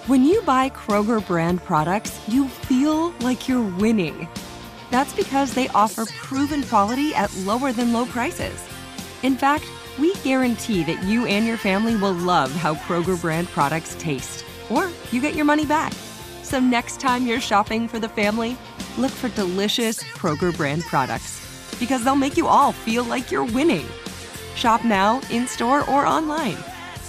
When you buy Kroger brand products, you feel like you're winning. That's because they offer proven quality at lower than low prices. In fact, we guarantee that you and your family will love how Kroger brand products taste, or you get your money back. So next time you're shopping for the family, look for delicious Kroger brand products, because they'll make you all feel like you're winning. Shop now, in-store, or online.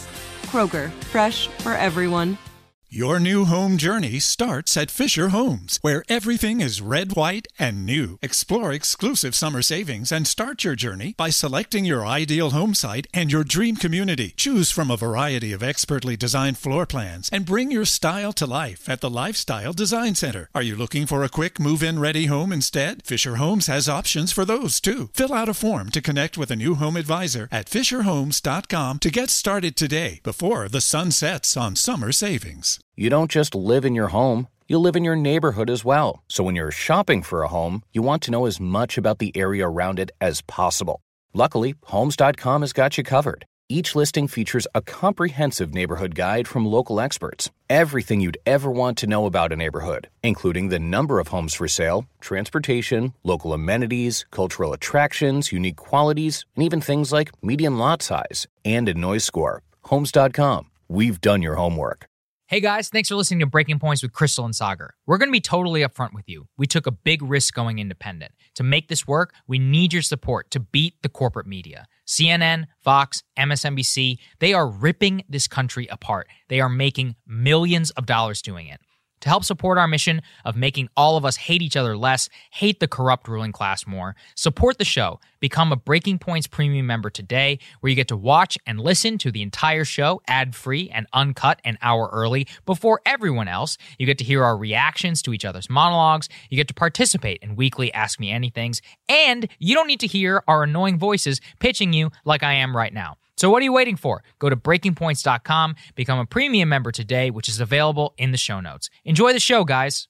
Kroger, fresh for everyone. Your new home journey starts at Fisher Homes, where everything is red, white, and new. Explore exclusive summer savings and start your journey by selecting your ideal home site and your dream community. Choose from a variety of expertly designed floor plans and bring your style to life at the Lifestyle Design Center. Are you looking for a quick move-in ready home instead? Fisher Homes has options for those too. Fill out a form to connect with a new home advisor at fisherhomes.com to get started today before the sun sets on summer savings. You don't just live in your home, you live in your neighborhood as well. So when you're shopping for a home, you want to know as much about the area around it as possible. Luckily, Homes.com has got you covered. Each listing features a comprehensive neighborhood guide from local experts. Everything you'd ever want to know about a neighborhood, including the number of homes for sale, transportation, local amenities, cultural attractions, unique qualities, and even things like median lot size and a noise score. Homes.com. We've done your homework. Hey guys, thanks for listening to Breaking Points with Crystal and Sagar. We're going to be totally upfront with you. We took a big risk going independent. To make this work, we need your support to beat the corporate media. CNN, Fox, MSNBC, they are ripping this country apart. They are making millions of dollars doing it. To help support our mission of making all of us hate each other less, hate the corrupt ruling class more, support the show. Become a Breaking Points premium member today, where you get to watch and listen to the entire show ad-free and uncut an hour early before everyone else. You get to hear our reactions to each other's monologues. You get to participate in weekly Ask Me Anythings. And you don't need to hear our annoying voices pitching you like I am right now. So what are you waiting for? Go to breakingpoints.com, become a premium member today, which is available in the show notes. Enjoy the show, guys.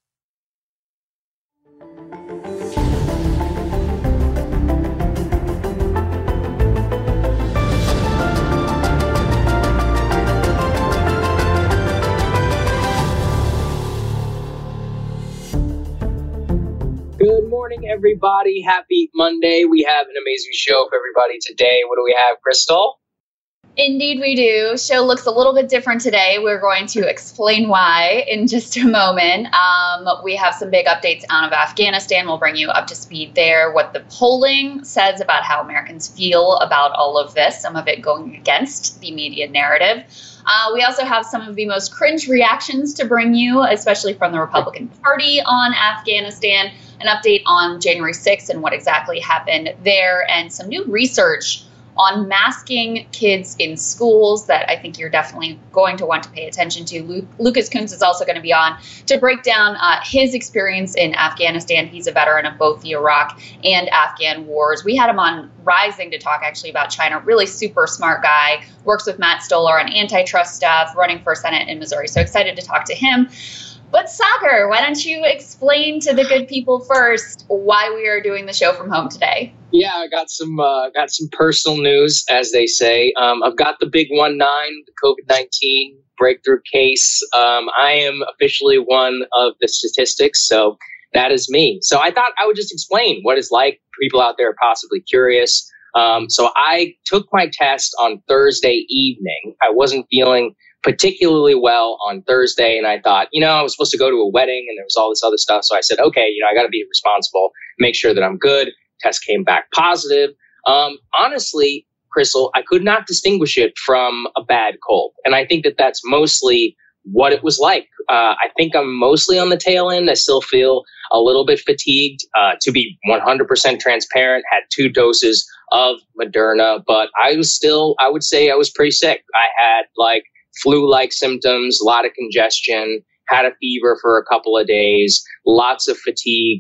Good morning, everybody. Happy Monday. We have an amazing show for everybody today. What do we have, Crystal? Indeed, we do. Show looks a little bit different today. We're going to explain why in just a moment. We have some big updates out of Afghanistan. We'll bring you up to speed there. What the polling says about how Americans feel about all of this, some of it going against the media narrative. We also have some of the most cringe reactions to bring you, especially from the Republican Party on Afghanistan, an update on January 6th and what exactly happened there, and some new research on masking kids in schools that I think you're definitely going to want to pay attention to. Lucas Kunz is also going to be on to break down his experience in Afghanistan. He's a veteran of both the Iraq and Afghan wars. We had him on Rising to talk actually about China. Really super smart guy, works with Matt Stoller on antitrust stuff, running for Senate in Missouri. So excited to talk to him. But Sagar, why don't you explain to the good people first why we are doing the show from home today? Yeah, I got some personal news, as they say. I've got the big 19, the COVID-19 breakthrough case. I am officially one of the statistics, so that is me. So I thought I would just explain what it's like for people out there possibly curious. So I took my test on Thursday evening. I wasn't feeling particularly well on Thursday, and I thought, I was supposed to go to a wedding and there was all this other stuff. So I said, okay, I got to be responsible, make sure that I'm good. Test came back positive. Honestly, Crystal, I could not distinguish it from a bad cold. And I think that that's mostly what it was like. I think I'm mostly on the tail end. I still feel a little bit fatigued. To be 100% transparent, had 2 doses of Moderna, but I would say I was pretty sick. I had flu-like symptoms, a lot of congestion, had a fever for a couple of days, lots of fatigue.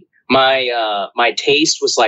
My taste was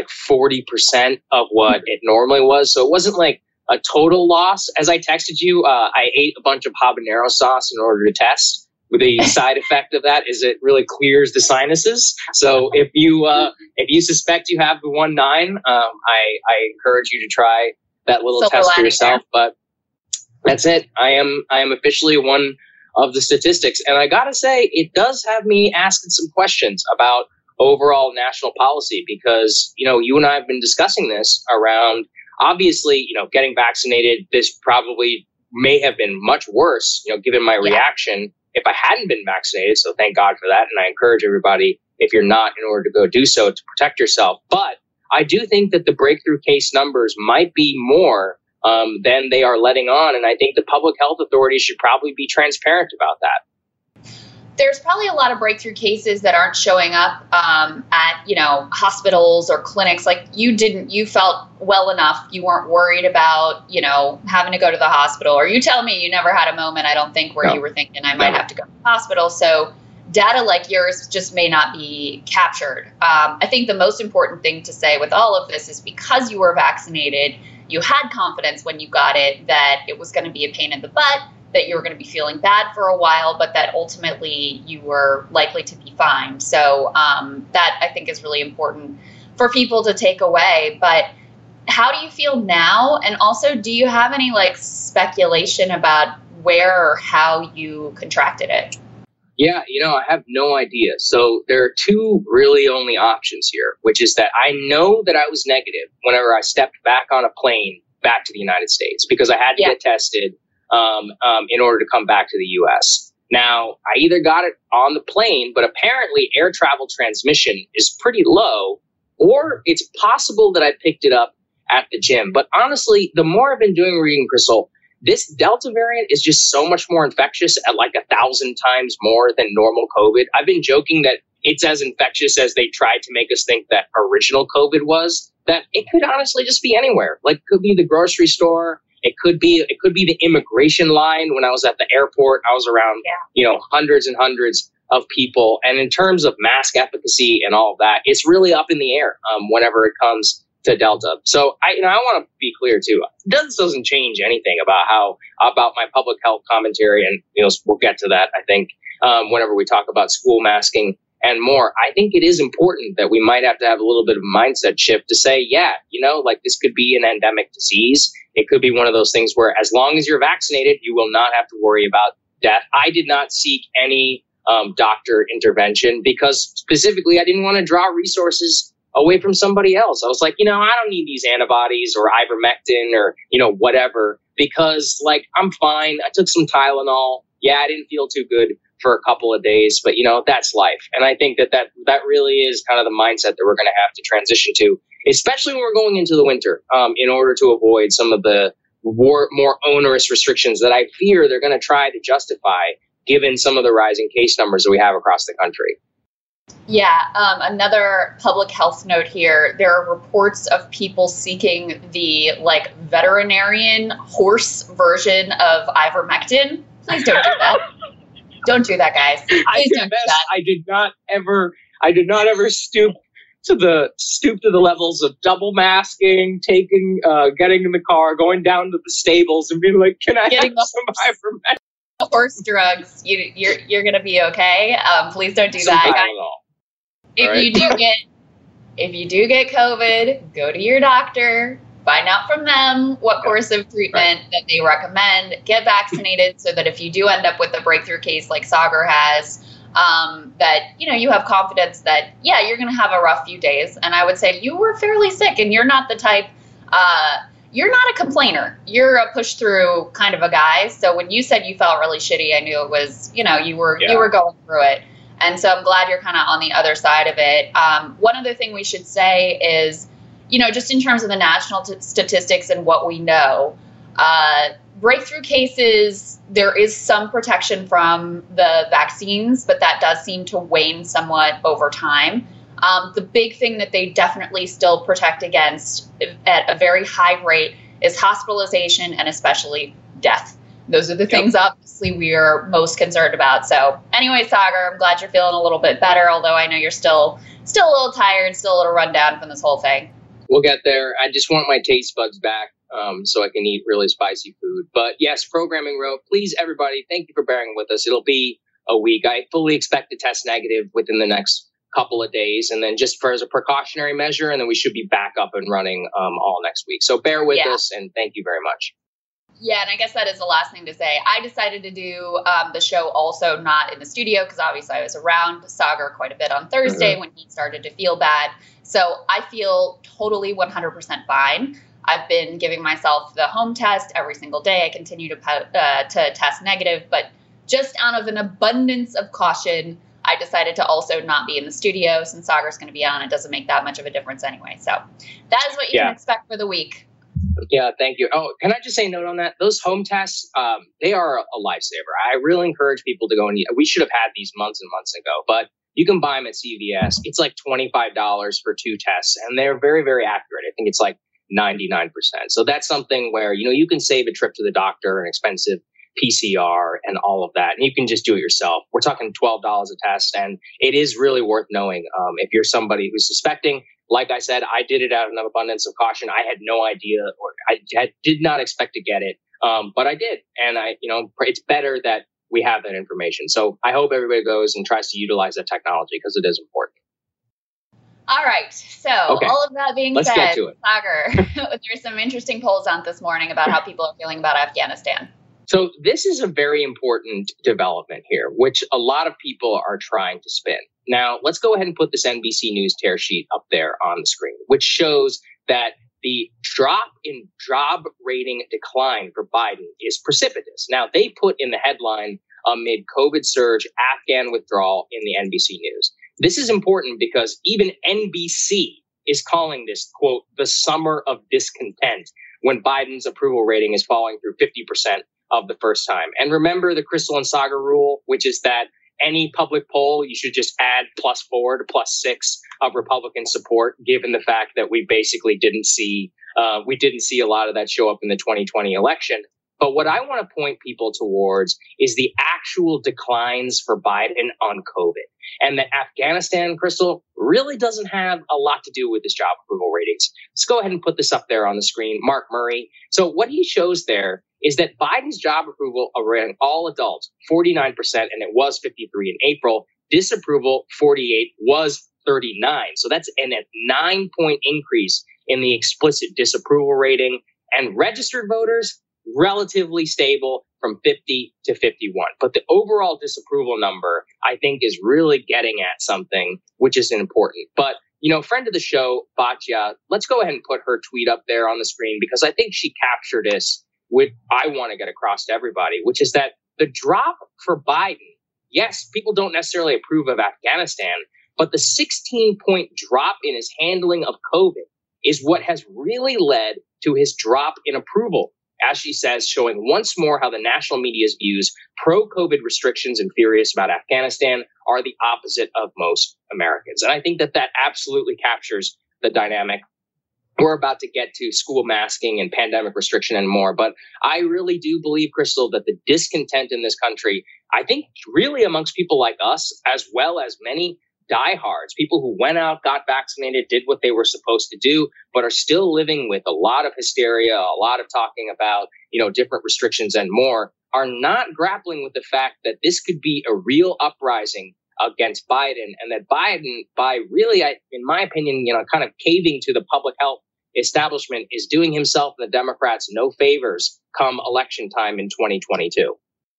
40% of what it normally was. So it wasn't a total loss. As I texted you, I ate a bunch of habanero sauce in order to test. The side effect of that is it really clears the sinuses. So if you suspect you have the 19, I encourage you to try that little test for yourself. But that's it. I am officially one of the statistics. And I got to say, it does have me asking some questions about overall national policy because, you and I have been discussing this around, obviously, getting vaccinated. This probably may have been much worse, given my reaction if I hadn't been vaccinated. So thank God for that. And I encourage everybody, if you're not, in order to go do so to protect yourself. But I do think that the breakthrough case numbers might be more than they are letting on. And I think the public health authorities should probably be transparent about that. There's probably a lot of breakthrough cases that aren't showing up at, hospitals or clinics. Like you felt well enough. You weren't worried about, having to go to the hospital. Or you tell me you never had a moment, I don't think, where you were thinking I might have to go to the hospital. So data like yours just may not be captured. I think the most important thing to say with all of this is because you were vaccinated, you had confidence when you got it that it was going to be a pain in the butt, that you were going to be feeling bad for a while, but that ultimately you were likely to be fine. So that I think is really important for people to take away. But how do you feel now? And also, do you have any speculation about where or how you contracted it? Yeah, I have no idea. So there are two really only options here, which is that I know that I was negative whenever I stepped back on a plane back to the United States because I had to get tested in order to come back to the U.S. Now, I either got it on the plane, but apparently air travel transmission is pretty low, or it's possible that I picked it up at the gym. But honestly, the more I've been doing reading, Crystal, this Delta variant is just so much more infectious at 1,000 times more than normal COVID. I've been joking that it's as infectious as they tried to make us think that original COVID was, that it could honestly just be anywhere. It could be the grocery store. It could be the immigration line. When I was at the airport, I was around, hundreds and hundreds of people. And in terms of mask efficacy and all of that, it's really up in the air whenever it comes to Delta. So I want to be clear too. This doesn't change anything about my public health commentary, and we'll get to that. I think whenever we talk about school masking and more, I think it is important that we might have to have a little bit of a mindset shift to say, this could be an endemic disease. It could be one of those things where as long as you're vaccinated, you will not have to worry about death. I did not seek any doctor intervention because specifically I didn't want to draw resources away from somebody else. I was like, I don't need these antibodies or ivermectin or, whatever, because I'm fine. I took some Tylenol. Yeah, I didn't feel too good for a couple of days, but that's life. And I think that really is kind of the mindset that we're going to have to transition to, especially when we're going into the winter, in order to avoid some of the more onerous restrictions that I fear they're going to try to justify given some of the rising case numbers that we have across the country. Yeah, another public health note here. There are reports of people seeking the veterinarian horse version of ivermectin. Please don't do that. Don't do that, guys. Please don't do that. I did not ever stoop to the levels of double masking, getting in the car, going down to the stables and being like, can I have some ivermectin? Horse drugs. You're gonna be okay. Please don't do that. If you do get COVID, go to your doctor, find out from them what course of treatment that they recommend, get vaccinated so that if you do end up with a breakthrough case like Sagar has, that, you have confidence that, you're going to have a rough few days. And I would say you were fairly sick and you're not the type, you're not a complainer. You're a push through kind of a guy. So when you said you felt really shitty, I knew it was, you were going through it. And so I'm glad you're kind of on the other side of it. One other thing we should say is, just in terms of the national statistics and what we know, breakthrough cases, there is some protection from the vaccines, but that does seem to wane somewhat over time. The big thing that they definitely still protect against at a very high rate is hospitalization and especially death. Those are the things, obviously, we are most concerned about. So anyway, Sagar, I'm glad you're feeling a little bit better, although I know you're still a little tired, still a little run down from this whole thing. We'll get there. I just want my taste buds back so I can eat really spicy food. But yes, Programming Row, please, everybody, thank you for bearing with us. It'll be a week. I fully expect to test negative within the next couple of days, and then just as a precautionary measure, and then we should be back up and running all next week. So bear with us, and thank you very much. Yeah, and I guess that is the last thing to say. I decided to do the show also not in the studio because obviously I was around Saagar quite a bit on Thursday when he started to feel bad. So I feel totally 100% fine. I've been giving myself the home test every single day. I continue to test negative, but just out of an abundance of caution, I decided to also not be in the studio since Saagar's going to be on. It doesn't make that much of a difference anyway. So that is what you can expect for the week. Yeah, thank you. Oh, can I just say a note on that? Those home tests, they are a lifesaver. I really encourage people to go and we should have had these months and months ago, but you can buy them at CVS. It's like $25 for 2 tests, and they're very, very accurate. I think it's like 99%. So that's something where, you can save a trip to the doctor, an expensive PCR and all of that. And you can just do it yourself. We're talking $12 a test, and it is really worth knowing if you're somebody who's suspecting. Like I said, I did it out of an abundance of caution. I had no idea, or I did not expect to get it, but I did. And it's better that we have that information. So I hope everybody goes and tries to utilize that technology because it is important. All right. So all of that being Let's said, get to it. Saagar, there's some interesting polls out this morning about how people are feeling about Afghanistan. So this is a very important development here, which a lot of people are trying to spin. Now, let's go ahead and put this NBC News tear sheet up there on the screen, which shows that the drop in job rating decline for Biden is precipitous. Now, they put in the headline amid COVID surge, Afghan withdrawal in the NBC News. This is important because even NBC is calling this, quote, the summer of discontent when Biden's approval rating is falling through 50% of the first time. And remember the Krystal and Saagar rule, which is that any public poll, you should just add +4 to +6 of Republican support, given the fact that we basically didn't see a lot of that show up in the 2020 election. But what I want to point people towards is the actual declines for Biden on COVID. And that Afghanistan, Krystal, really doesn't have a lot to do with this job approval ratings. Let's go ahead and put this up there on the screen. Mark Murray. So what he shows there is that Biden's job approval around all adults, 49%, and it was 53 in April. Disapproval, 48, was 39. So that's a 9-point increase in the explicit disapproval rating. And registered voters, relatively stable from 50 to 51. But the overall disapproval number, I think, is really getting at something which is important. But, friend of the show, Batya, let's go ahead and put her tweet up there on the screen because I think she captured this what I want to get across to everybody, which is that the drop for Biden, yes, people don't necessarily approve of Afghanistan, but the 16-point drop in his handling of COVID is what has really led to his drop in approval. As she says, showing once more how the national media's views pro-COVID restrictions and furious about Afghanistan are the opposite of most Americans. And I think that absolutely captures the dynamic. We're about to get to school masking and pandemic restriction and more. But I really do believe, Krystal, that the discontent in this country, I think really amongst people like us, as well as many diehards, people who went out, got vaccinated, did what they were supposed to do, but are still living with a lot of hysteria, a lot of talking about, different restrictions and more, are not grappling with the fact that this could be a real uprising against Biden, and that Biden, by really, in my opinion, kind of caving to the public health establishment, is doing himself and the Democrats no favors come election time in 2022.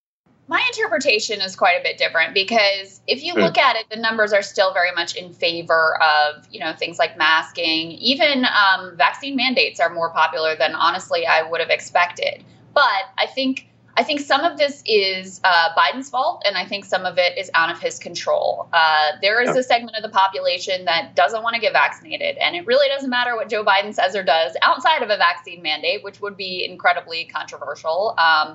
My interpretation is quite a bit different because if you look at it, the numbers are still very much in favor of, things like masking. Even vaccine mandates are more popular than honestly I would have expected. But I think some of this is Biden's fault, and I think some of it is out of his control. There is a segment of the population that doesn't want to get vaccinated, and it really doesn't matter what Joe Biden says or does outside of a vaccine mandate, which would be incredibly controversial.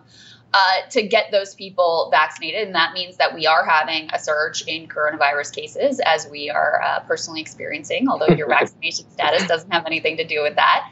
To get those people vaccinated. And that means that we are having a surge in coronavirus cases, as we are personally experiencing, although your vaccination status doesn't have anything to do with that.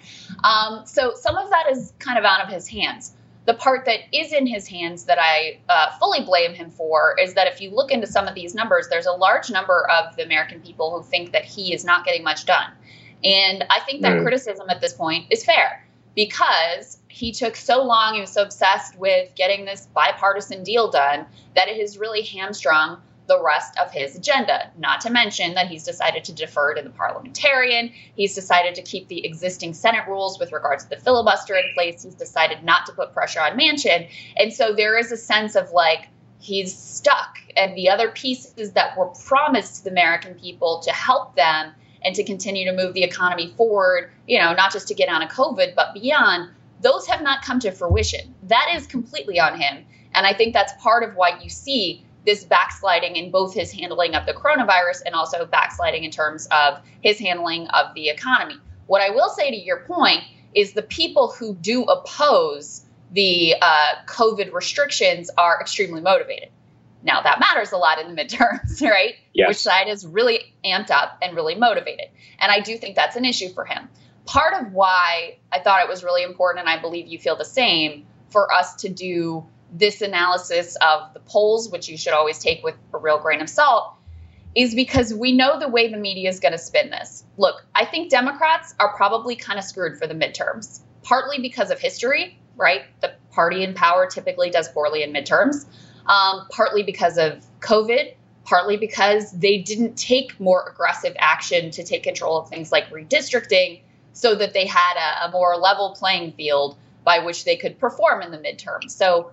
So some of that is kind of out of his hands. The part that is in his hands that I fully blame him for is that if you look into some of these numbers, there's a large number of the American people who think that he is not getting much done. And I think that criticism at this point is fair, because he took so long, he was so obsessed with getting this bipartisan deal done that it has really hamstrung the rest of his agenda, not to mention that he's decided to defer to the parliamentarian. He's decided to keep the existing Senate rules with regards to the filibuster in place. He's decided not to put pressure on Manchin. And so there is a sense of like he's stuck, and the other pieces that were promised to the American people to help them and to continue to move the economy forward, you know, not just to get out of COVID, but beyond, those have not come to fruition. That is completely on him. And I think that's part of why you see this backsliding in both his handling of the coronavirus and also backsliding in terms of his handling of the economy. What I will say to your point is the people who do oppose the COVID restrictions are extremely motivated. Now, that matters a lot in the midterms, right? Yes. Which side is really amped up and really motivated. And I do think that's an issue for him. Part of why I thought it was really important, and I believe you feel the same, for us to do this analysis of the polls, which you should always take with a real grain of salt, is because we know the way the media is going to spin this. Look, I think Democrats are probably kind of screwed for the midterms, partly because of history, right? The party in power typically does poorly in midterms, partly because of COVID, partly because they didn't take more aggressive action to take control of things like redistricting so that they had a more level playing field by which they could perform in the midterm. So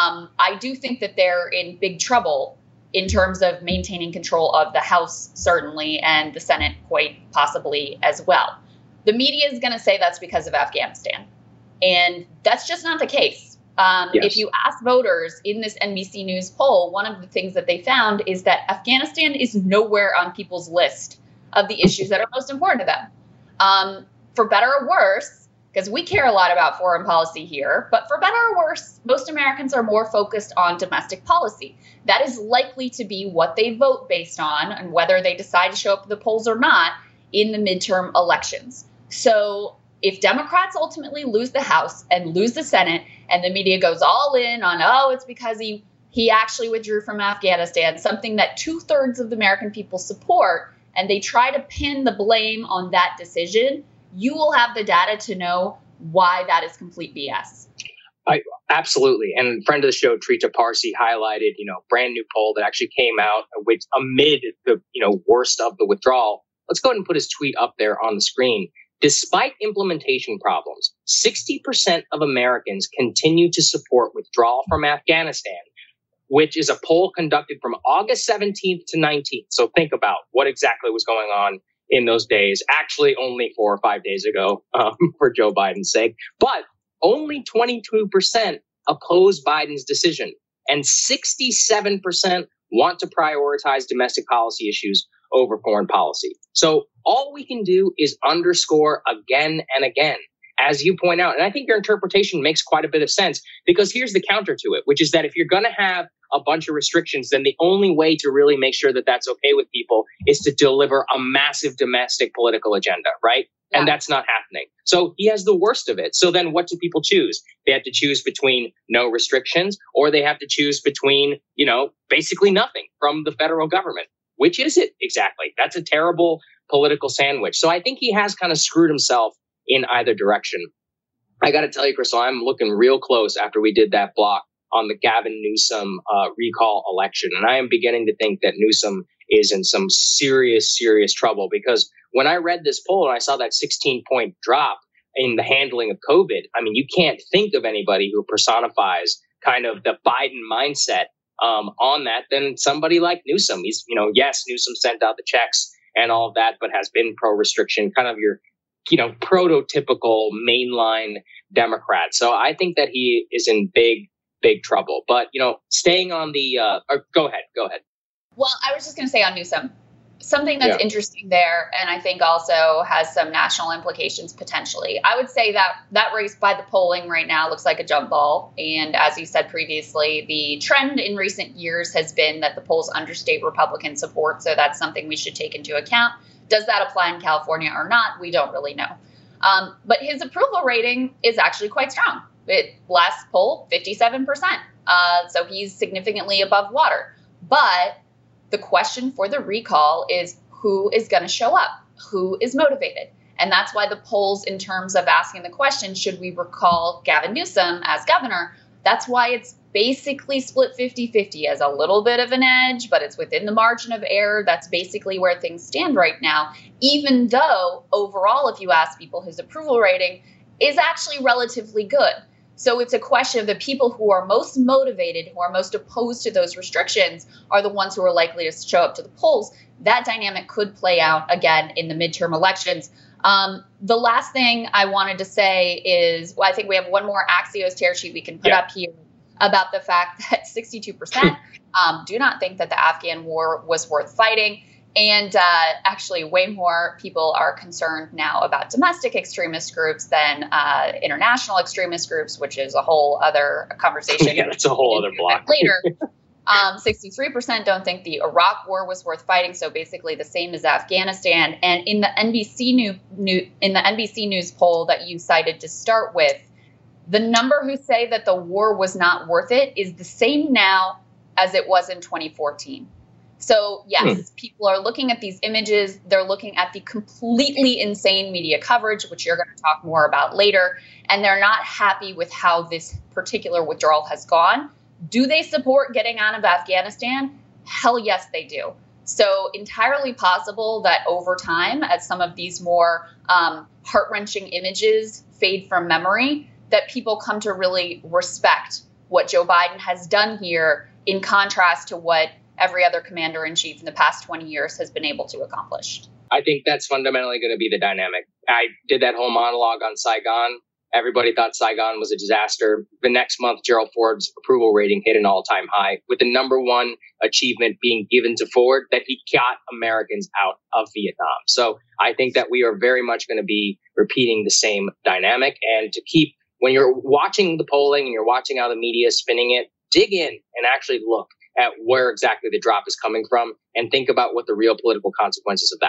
I do think that they're in big trouble in terms of maintaining control of the House, certainly, and the Senate quite possibly as well. The media is going to say that's because of Afghanistan. And that's just not the case. Yes. If you ask voters in this NBC News poll, one of the things that they found is that Afghanistan is nowhere on people's list of the issues that are most important to them. For better or worse, because we care a lot about foreign policy here, but for better or worse, most Americans are more focused on domestic policy. That is likely to be what they vote based on and whether they decide to show up at the polls or not in the midterm elections. So if Democrats ultimately lose the House and lose the Senate and the media goes all in on, oh, it's because he actually withdrew from Afghanistan, something that 2/3 of the American people support, and they try to pin the blame on that decision, you will have the data to know why that is complete BS. Absolutely. And friend of the show, Trita Parsi, highlighted, brand new poll that actually came out which amid the, worst of the withdrawal. Let's go ahead and put his tweet up there on the screen. Despite implementation problems, 60% of Americans continue to support withdrawal from Afghanistan, which is a poll conducted from August 17th to 19th. So think about what exactly was going on in those days, actually only 4 or 5 days ago, for Joe Biden's sake. But only 22% oppose Biden's decision, and 67% want to prioritize domestic policy issues over foreign policy. So all we can do is underscore again and again, as you point out. And I think your interpretation makes quite a bit of sense, because here's the counter to it, which is that if you're going to have a bunch of restrictions, then the only way to really make sure that that's okay with people is to deliver a massive domestic political agenda, right? Yeah. And that's not happening. So he has the worst of it. So then what do people choose? They have to choose between no restrictions, or they have to choose between, basically nothing from the federal government. Which is it exactly? That's a terrible political sandwich. So I think he has kind of screwed himself in either direction. I got to tell you, Crystal, I'm looking real close after we did that block on the Gavin Newsom recall election. And I am beginning to think that Newsom is in some serious, serious trouble, because when I read this poll and I saw that 16-point drop in the handling of COVID, I mean, you can't think of anybody who personifies kind of the Biden mindset on that than somebody like Newsom. He's, yes, Newsom sent out the checks and all of that, but has been pro-restriction, kind of your, prototypical mainline Democrat. So I think that he is in big trouble. But, staying on the, go ahead. Well, I was just going to say on Newsom, something that's interesting there, and I think also has some national implications potentially. I would say that race by the polling right now looks like a jump ball. And as you said previously, the trend in recent years has been that the polls understate Republican support. So that's something we should take into account. Does that apply in California or not? We don't really know. But his approval rating is actually quite strong. Last poll, 57%. So he's significantly above water. But the question for the recall is who is going to show up? Who is motivated? And that's why the polls, in terms of asking the question, should we recall Gavin Newsom as governor? That's why it's basically split 50-50 as a little bit of an edge, but it's within the margin of error. That's basically where things stand right now, even though overall, if you ask people, his approval rating is actually relatively good. So it's a question of the people who are most motivated, who are most opposed to those restrictions, are the ones who are likely to show up to the polls. That dynamic could play out again in the midterm elections. The last thing I wanted to say is, I think we have one more Axios tear sheet we can put up here about the fact that 62% do not think that the Afghan war was worth fighting. And actually, way more people are concerned now about domestic extremist groups than international extremist groups, which is a whole other conversation. Yeah, that's a whole other block. Later, 63% don't think the Iraq war was worth fighting. So basically, the same as Afghanistan. And in the NBC News poll that you cited to start with, the number who say that the war was not worth it is the same now as it was in 2014. So, yes, people are looking at these images. They're looking at the completely insane media coverage, which you're going to talk more about later. And they're not happy with how this particular withdrawal has gone. Do they support getting out of Afghanistan? Hell yes, they do. So entirely possible that over time, as some of these more heart-wrenching images fade from memory, that people come to really respect what Joe Biden has done here in contrast to what every other commander-in-chief in the past 20 years has been able to accomplish. I think that's fundamentally going to be the dynamic. I did that whole monologue on Saigon. Everybody thought Saigon was a disaster. The next month, Gerald Ford's approval rating hit an all-time high, with the number one achievement being given to Ford, that he got Americans out of Vietnam. So I think that we are very much going to be repeating the same dynamic. And to keep, when you're watching the polling and you're watching how the media is spinning it, dig in and actually look at where exactly the drop is coming from and think about what the real political consequences of that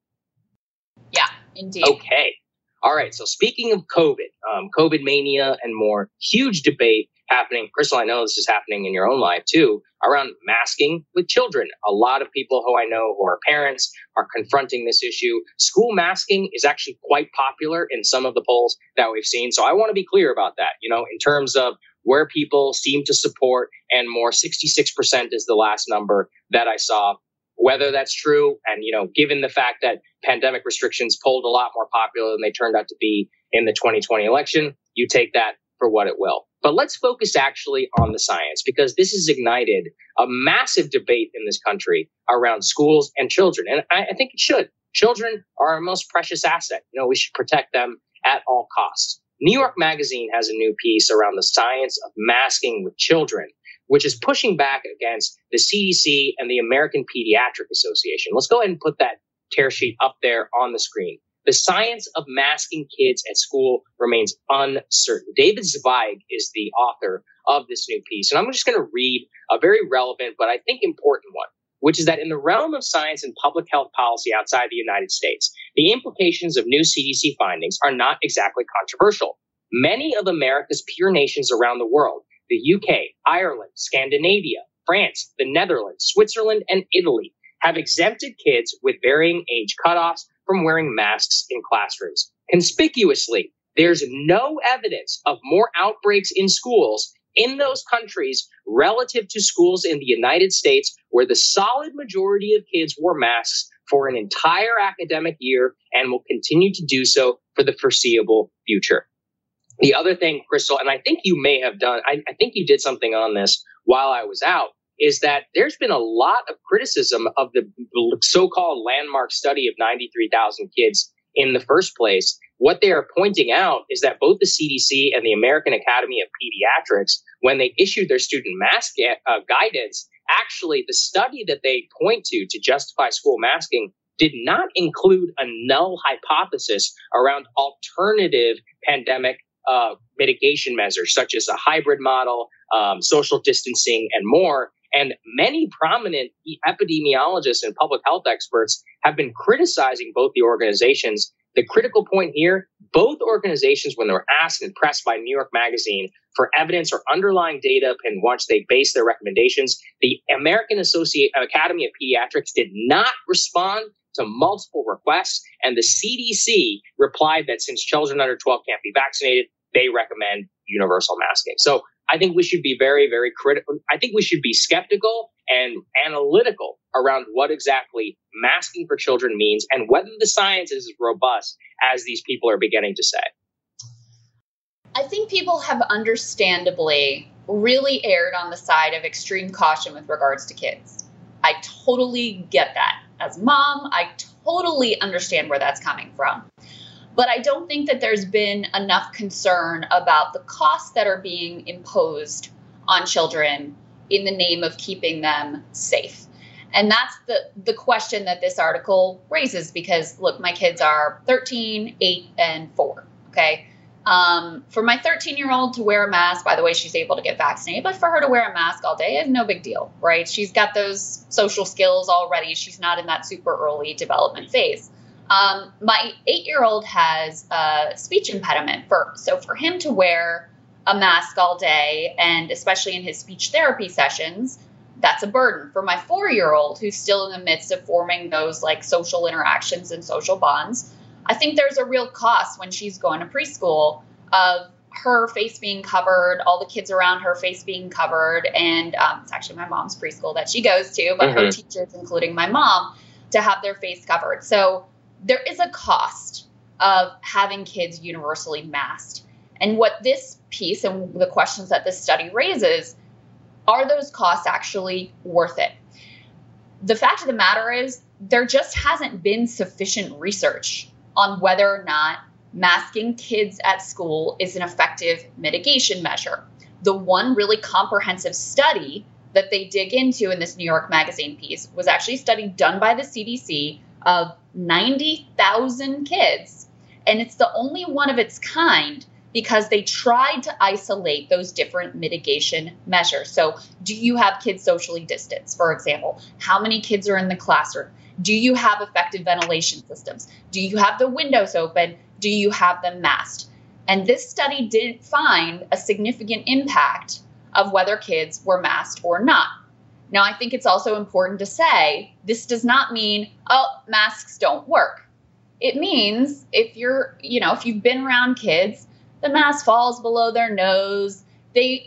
are. Yeah, indeed. Okay. All right. So speaking of COVID, COVID mania and more, huge debate happening. Crystal, I know this is happening in your own life too, around masking with children. A lot of people who I know who are parents are confronting this issue. School masking is actually quite popular in some of the polls that we've seen. So I want to be clear about that, in terms of where people seem to support and more. 66% is the last number that I saw. Whether that's true, and given the fact that pandemic restrictions polled a lot more popular than they turned out to be in the 2020 election, you take that for what it will. But let's focus actually on the science, because this has ignited a massive debate in this country around schools and children. And I think it should. Children are our most precious asset. We should protect them at all costs. New York Magazine has a new piece around the science of masking with children, which is pushing back against the CDC and the American Pediatric Association. Let's go ahead and put that tear sheet up there on the screen. The science of masking kids at school remains uncertain. David Zweig is the author of this new piece. And I'm just going to read a very relevant, but I think important one, which is that in the realm of science and public health policy outside the United States, the implications of new CDC findings are not exactly controversial. Many of America's peer nations around the world, the UK, Ireland, Scandinavia, France, the Netherlands, Switzerland, and Italy, have exempted kids with varying age cutoffs from wearing masks in classrooms. Conspicuously, there's no evidence of more outbreaks in schools in those countries relative to schools in the United States, where the solid majority of kids wore masks for an entire academic year and will continue to do so for the foreseeable future. The other thing, Crystal, and I think you may have done, I think you did something on this while I was out, is that there's been a lot of criticism of the so-called landmark study of 93,000 kids in the first place. What they are pointing out is that both the CDC and the American Academy of Pediatrics, when they issued their student mask guidance, actually the study that they point to justify school masking did not include a null hypothesis around alternative pandemic mitigation measures, such as a hybrid model, social distancing, and more. And many prominent epidemiologists and public health experts have been criticizing both the organizations. The critical point here, both organizations, when they were asked and pressed by New York Magazine for evidence or underlying data upon which they base their recommendations, the American Academy of Pediatrics did not respond to multiple requests, and the CDC replied that since children under 12 can't be vaccinated, they recommend universal masking. So I think we should be very, very critical. I think we should be skeptical and analytical around what exactly masking for children means and whether the science is as robust as these people are beginning to say. I think people have understandably really erred on the side of extreme caution with regards to kids. I totally get that. As a mom, I totally understand where that's coming from. But I don't think that there's been enough concern about the costs that are being imposed on children in the name of keeping them safe. And that's the question that this article raises, because, look, my kids are 13, 8, and 4, okay? For my 13-year-old to wear a mask, by the way, she's able to get vaccinated, but for her to wear a mask all day is no big deal, right? She's got those social skills already. She's not in that super early development phase. My 8-year-old has a speech impediment. So for him to wear a mask all day, and especially in his speech therapy sessions, that's a burden. For my 4-year-old, who's still in the midst of forming those like social interactions and social bonds, I think there's a real cost when she's going to preschool of her face being covered, all the kids around her face being covered. And it's actually my mom's preschool that she goes to, but her teachers, including my mom, to have their face covered. So there is a cost of having kids universally masked. And what this piece and the questions that this study raises, are those costs actually worth it? The fact of the matter is there just hasn't been sufficient research on whether or not masking kids at school is an effective mitigation measure. The one really comprehensive study that they dig into in this New York Magazine piece was actually a study done by the CDC of 90,000 kids. And it's the only one of its kind because they tried to isolate those different mitigation measures. So do you have kids socially distanced, for example? How many kids are in the classroom? Do you have effective ventilation systems? Do you have the windows open? Do you have them masked? And this study didn't find a significant impact of whether kids were masked or not. Now, I think it's also important to say this does not mean, oh, masks don't work. It means if you've been around kids, the mask falls below their nose. The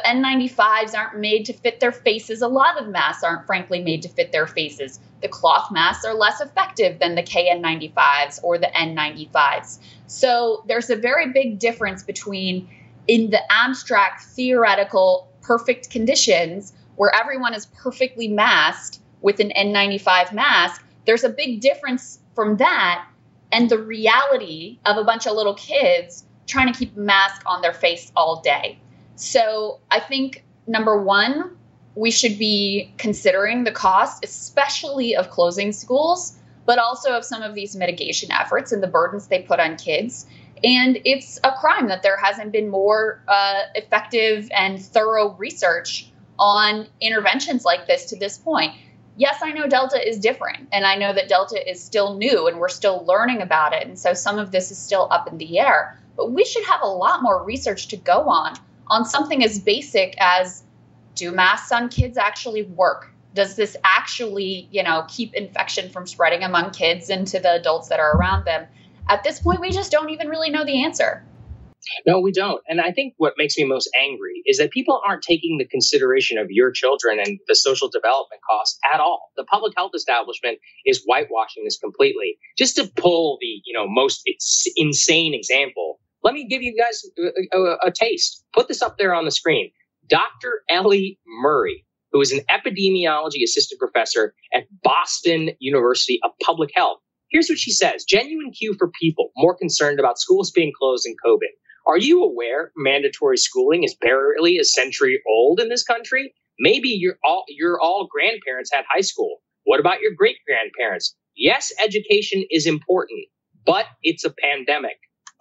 N95s aren't made to fit their faces. A lot of masks aren't, frankly, made to fit their faces. The cloth masks are less effective than the KN95s or the N95s. So there's a very big difference between, in the abstract, theoretical, perfect conditions where everyone is perfectly masked with an N95 mask. There's a big difference from that and the reality of a bunch of little kids trying to keep a mask on their face all day. So I think, number one, we should be considering the cost, especially of closing schools, but also of some of these mitigation efforts and the burdens they put on kids. And it's a crime that there hasn't been more effective and thorough research on interventions like this to this point. Yes, I know Delta is different, and I know that Delta is still new and we're still learning about it. And so some of this is still up in the air. But we should have a lot more research to go on something as basic as, do masks on kids actually work? Does this actually, keep infection from spreading among kids and to the adults that are around them? At this point, we just don't even really know the answer. No, we don't. And I think what makes me most angry is that people aren't taking the consideration of your children and the social development costs at all. The public health establishment is whitewashing this completely. Just to pull the, most insane example, let me give you guys a taste. Put this up there on the screen. Dr. Ellie Murray, who is an epidemiology assistant professor at Boston University of Public Health. Here's what she says. Genuine cue for people more concerned about schools being closed in COVID. Are you aware mandatory schooling is barely a century old in this country? Maybe your all grandparents had high school. What about your great grandparents? Yes, education is important, but it's a pandemic.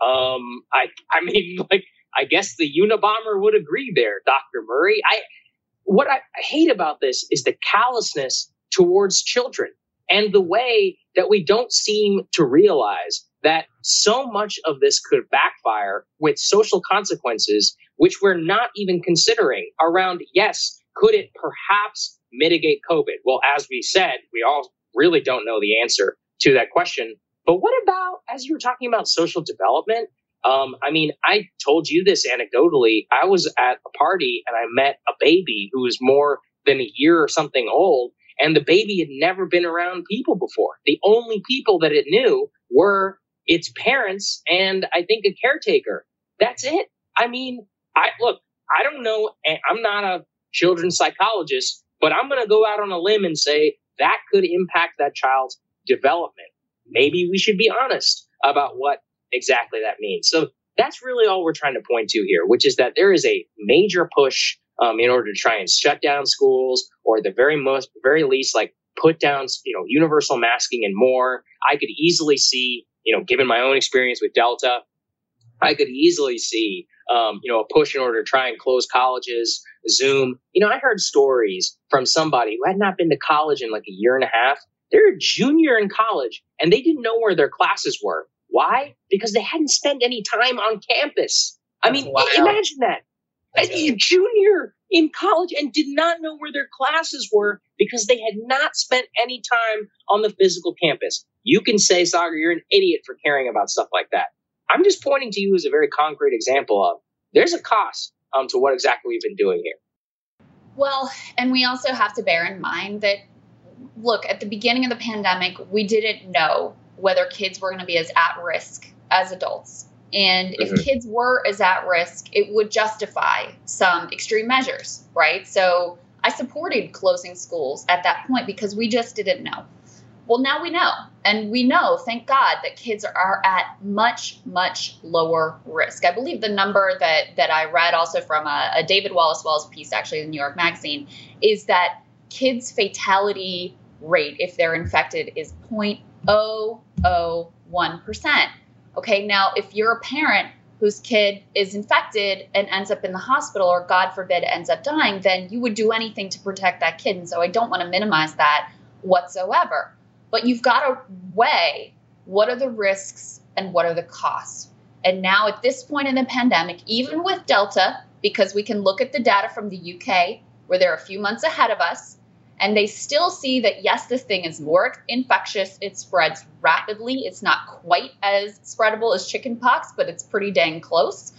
I guess the Unabomber would agree there, Dr. Murray. What I hate about this is the callousness towards children and the way that we don't seem to realize that so much of this could backfire with social consequences, which we're not even considering around, yes, could it perhaps mitigate COVID? Well, as we said, we all really don't know the answer to that question. But what about, as you were talking about social development, I mean, I told you this anecdotally. I was at a party and I met a baby who was more than a year or something old, and the baby had never been around people before. The only people that it knew were its parents and I think a caretaker. That's it. I mean, I don't know. I'm not a children's psychologist, but I'm going to go out on a limb and say that could impact that child's development. Maybe we should be honest about what exactly that means. So that's really all we're trying to point to here, which is that there is a major push in order to try and shut down schools, or at the very least, like put down, universal masking and more. I could easily see, given my own experience with Delta, I could easily see, a push in order to try and close colleges, Zoom. I heard stories from somebody who had not been to college in like a year and a half. They're a junior in college and they didn't know where their classes were. Why? Because they hadn't spent any time on campus. I mean, imagine that. A junior in college and did not know where their classes were because they had not spent any time on the physical campus. You can say, Sagar, you're an idiot for caring about stuff like that. I'm just pointing to you as a very concrete example of there's a cost to what exactly we've been doing here. Well, and we also have to bear in mind that, look, at the beginning of the pandemic, we didn't know whether kids were going to be as at risk as adults. And if kids were as at risk, it would justify some extreme measures, right? So I supported closing schools at that point because we just didn't know. Well, now we know. And we know, thank God, that kids are at much, much lower risk. I believe the number that I read also from a David Wallace Wells piece, actually in New York Magazine, is that kids' fatality rate, if they're infected, is 0.001%. Okay, now if you're a parent whose kid is infected and ends up in the hospital, or God forbid ends up dying, then you would do anything to protect that kid. And so I don't want to minimize that whatsoever. But you've got to weigh what are the risks and what are the costs. And now at this point in the pandemic, even with Delta, because we can look at the data from the UK, where they're a few months ahead of us, and they still see that, yes, this thing is more infectious. It spreads rapidly. It's not quite as spreadable as chickenpox, but it's pretty dang close.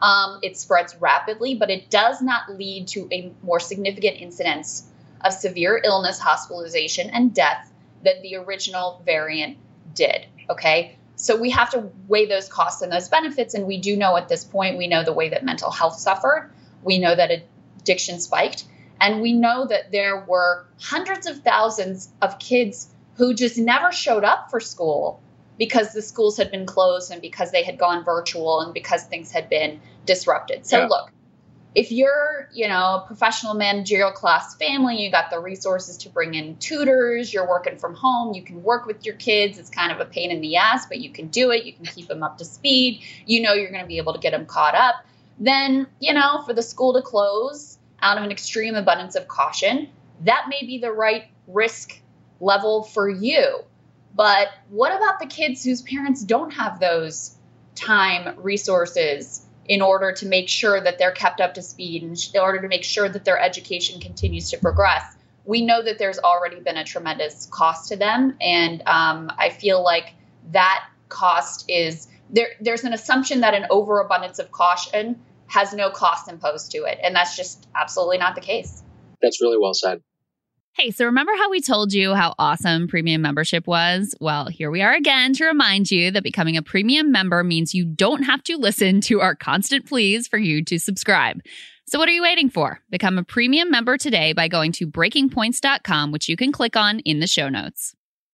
It spreads rapidly, but it does not lead to a more significant incidence of severe illness, hospitalization, and death than the original variant did. Okay, so we have to weigh those costs and those benefits. And we do know at this point, we know the way that mental health suffered. We know that addiction spiked. And we know that there were hundreds of thousands of kids who just never showed up for school because the schools had been closed and because they had gone virtual and because things had been disrupted. So look, if you're, a professional managerial class family, you got the resources to bring in tutors, you're working from home, you can work with your kids. It's kind of a pain in the ass, but you can do it. You can keep them up to speed. You're going to be able to get them caught up. Then, for the school to close out of an extreme abundance of caution, that may be the right risk level for you. But what about the kids whose parents don't have those time, resources in order to make sure that they're kept up to speed and in order to make sure that their education continues to progress? We know that there's already been a tremendous cost to them. And I feel like that cost is there's an assumption that an overabundance of caution has no cost imposed to it. And that's just absolutely not the case. That's really well said. Hey, so remember how we told you how awesome premium membership was? Well, here we are again to remind you that becoming a premium member means you don't have to listen to our constant pleas for you to subscribe. So what are you waiting for? Become a premium member today by going to breakingpoints.com, which you can click on in the show notes.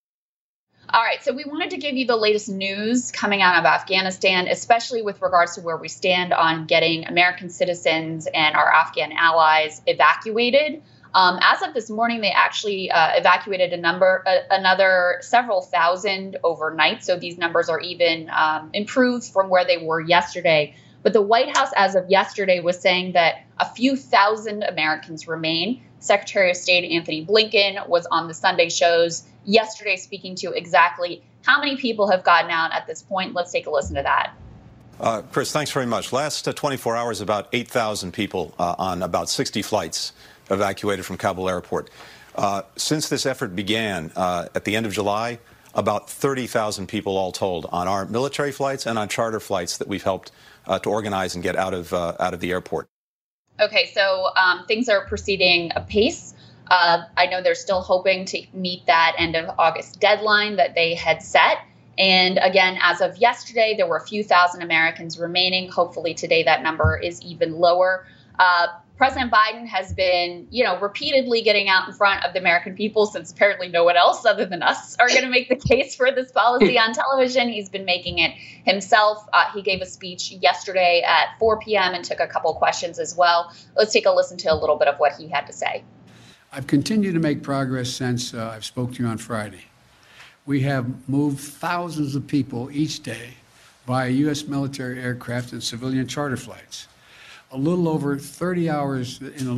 All right, so we wanted to give you the latest news coming out of Afghanistan, especially with regards to where we stand on getting American citizens and our Afghan allies evacuated. As of this morning, they actually evacuated another several thousand overnight. So these numbers are even improved from where they were yesterday. But the White House, as of yesterday, was saying that a few thousand Americans remain. Secretary of State Anthony Blinken was on the Sunday shows yesterday speaking to exactly how many people have gotten out at this point. Let's take a listen to that. Chris, thanks very much. Last 24 hours, about 8,000 people on about 60 flights evacuated from Kabul airport. Since this effort began at the end of July, about 30,000 people all told on our military flights and on charter flights that we've helped to organize and get out of the airport. Okay, so things are proceeding apace. I know they're still hoping to meet that end of August deadline that they had set. And again, as of yesterday, there were a few thousand Americans remaining. Hopefully today that number is even lower. President Biden has been, repeatedly getting out in front of the American people, since apparently no one else other than us are going to make the case for this policy on television. He's been making it himself. He gave a speech yesterday at 4 p.m. and took a couple questions as well. Let's take a listen to a little bit of what he had to say. I've continued to make progress since I've spoke to you on Friday. We have moved thousands of people each day via U.S. military aircraft and civilian charter flights. In a little over 30 hours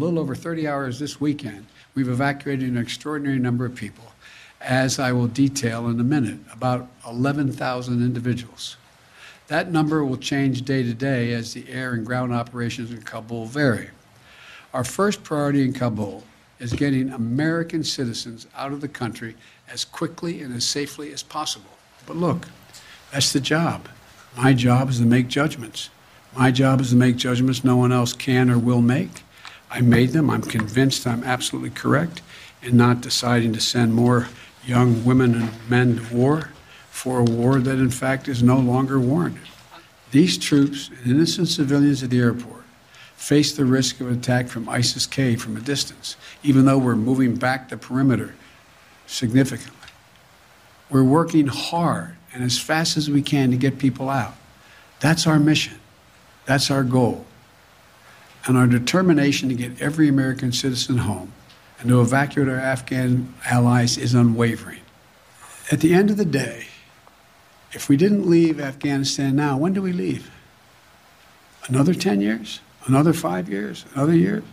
this weekend, we've evacuated an extraordinary number of people, as I will detail in a minute, about 11,000 individuals. That number will change day to day as the air and ground operations in Kabul vary. Our first priority in Kabul is getting American citizens out of the country as quickly and as safely as possible. But look, that's the job. My job is to make judgments. My job is to make judgments no one else can or will make. I made them. I'm convinced I'm absolutely correct in not deciding to send more young women and men to war for a war that, in fact, is no longer warranted. These troops and innocent civilians at the airport face the risk of attack from ISIS-K from a distance, even though we're moving back the perimeter significantly. We're working hard and as fast as we can to get people out. That's our mission. That's our goal. And our determination to get every American citizen home and to evacuate our Afghan allies is unwavering. At the end of the day, if we didn't leave Afghanistan now, when do we leave? Another 10 years? Another 5 years? Another year?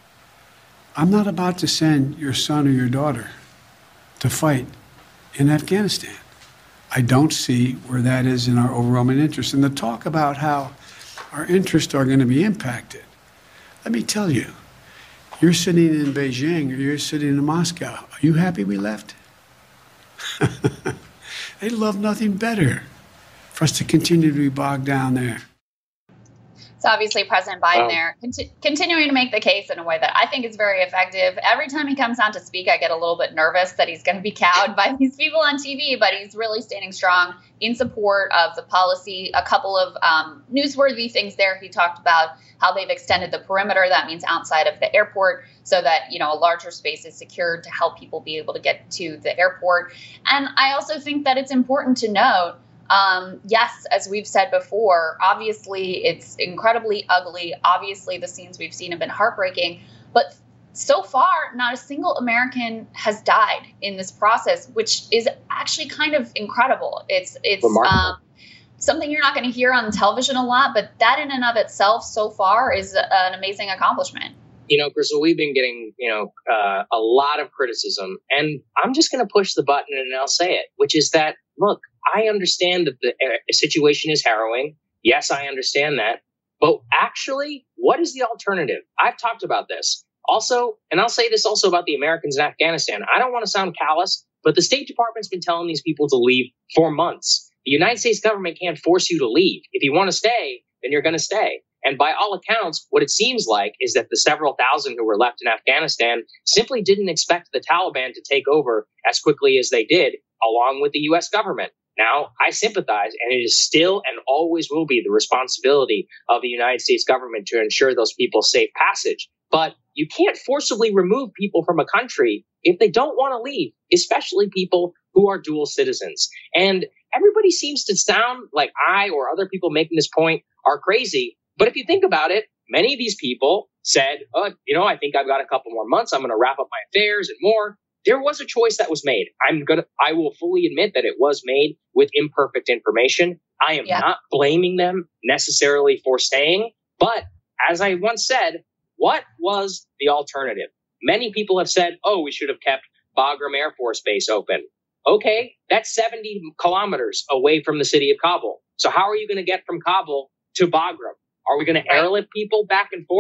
I'm not about to send your son or your daughter to fight in Afghanistan. I don't see where that is in our overwhelming interest. And the talk about how our interests are going to be impacted. Let me tell you, you're sitting in Beijing or you're sitting in Moscow. Are you happy we left? They'd love nothing better for us to continue to be bogged down there. So obviously President Biden there continuing to make the case in a way that I think is very effective. Every time he comes on to speak, I get a little bit nervous that he's going to be cowed by these people on TV, but he's really standing strong in support of the policy. A couple of newsworthy things there. He talked about how they've extended the perimeter. That means outside of the airport so that, a larger space is secured to help people be able to get to the airport. And I also think that it's important to note, yes, as we've said before, obviously it's incredibly ugly. Obviously the scenes we've seen have been heartbreaking, but so far not a single American has died in this process, which is actually kind of incredible. It's something you're not going to hear on television a lot, but that in and of itself so far is an amazing accomplishment. Crystal, we've been getting, a lot of criticism, and I'm just going to push the button and I'll say it, which is that, look, I understand that the situation is harrowing. Yes, I understand that. But actually, what is the alternative? I've talked about this. Also, and I'll say this also about the Americans in Afghanistan. I don't want to sound callous, but the State Department's been telling these people to leave for months. The United States government can't force you to leave. If you want to stay, then you're going to stay. And by all accounts, what it seems like is that the several thousand who were left in Afghanistan simply didn't expect the Taliban to take over as quickly as they did, along with the U.S. government. Now, I sympathize, and it is still and always will be the responsibility of the United States government to ensure those people's safe passage. But you can't forcibly remove people from a country if they don't want to leave, especially people who are dual citizens. And everybody seems to sound like I or other people making this point are crazy. But if you think about it, many of these people said, I think I've got a couple more months. I'm going to wrap up my affairs and more. There was a choice that was made. I will fully admit that it was made with imperfect information. I am not blaming them necessarily for staying. But as I once said, what was the alternative? Many people have said, we should have kept Bagram Air Force Base open. Okay, that's 70 kilometers away from the city of Kabul. So how are you going to get from Kabul to Bagram? Are we going to airlift people back and forth?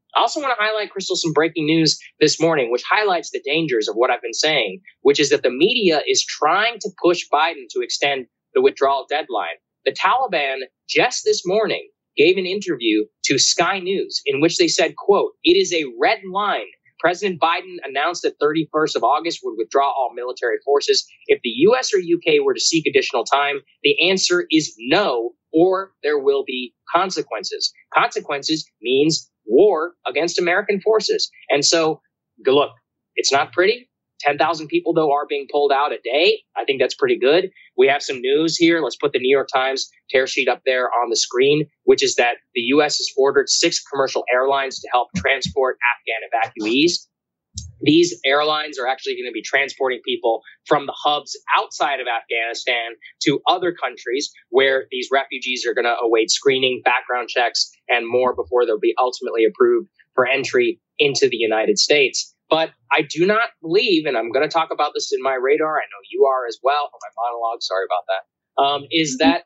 I also want to highlight, Crystal, some breaking news this morning, which highlights the dangers of what I've been saying, which is that the media is trying to push Biden to extend the withdrawal deadline. The Taliban just this morning gave an interview to Sky News in which they said, quote, "It is a red line. President Biden announced that 31st of August would withdraw all military forces. If the U.S. or U.K. were to seek additional time, the answer is no, or there will be consequences." Consequences means war against American forces. And so, look, it's not pretty. 10,000 people, though, are being pulled out a day. I think that's pretty good. We have some news here. Let's put the New York Times tear sheet up there on the screen, which is that the U.S. has ordered 6 commercial airlines to help transport Afghan evacuees. These airlines are actually going to be transporting people from the hubs outside of Afghanistan to other countries where these refugees are going to await screening, background checks, and more before they'll be ultimately approved for entry into the United States. But I do not believe, and I'm going to talk about this in my radar, I know you are as well, for my monologue, sorry about that, is that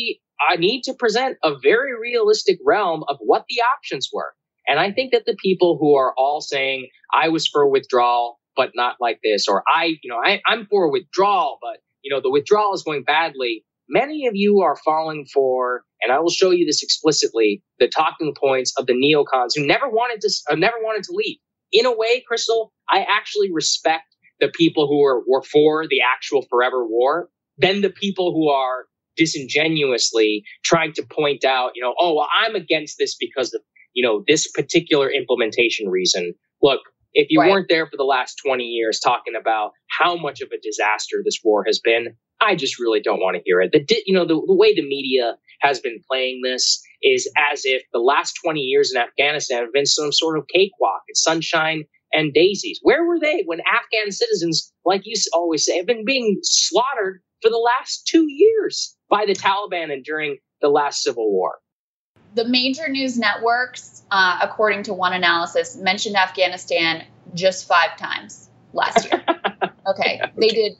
I need to present a very realistic realm of what the options were. And I think that the people who are all saying, I was for withdrawal, but not like this, or I'm for withdrawal, but, the withdrawal is going badly. Many of you are falling for, and I will show you this explicitly, the talking points of the neocons who never wanted to leave. In a way, Crystal, I actually respect the people who were for the actual forever war than the people who are disingenuously trying to point out, I'm against this because of, this particular implementation reason. Look, if you weren't there for the last 20 years talking about how much of a disaster this war has been, I just really don't want to hear it. The way the media has been playing this is as if the last 20 years in Afghanistan have been some sort of cakewalk. It's sunshine and daisies. Where were they when Afghan citizens, like you always say, have been being slaughtered for the last 2 years by the Taliban and during the last civil war? The major news networks, according to one analysis, mentioned Afghanistan just 5 times last year. Okay. They did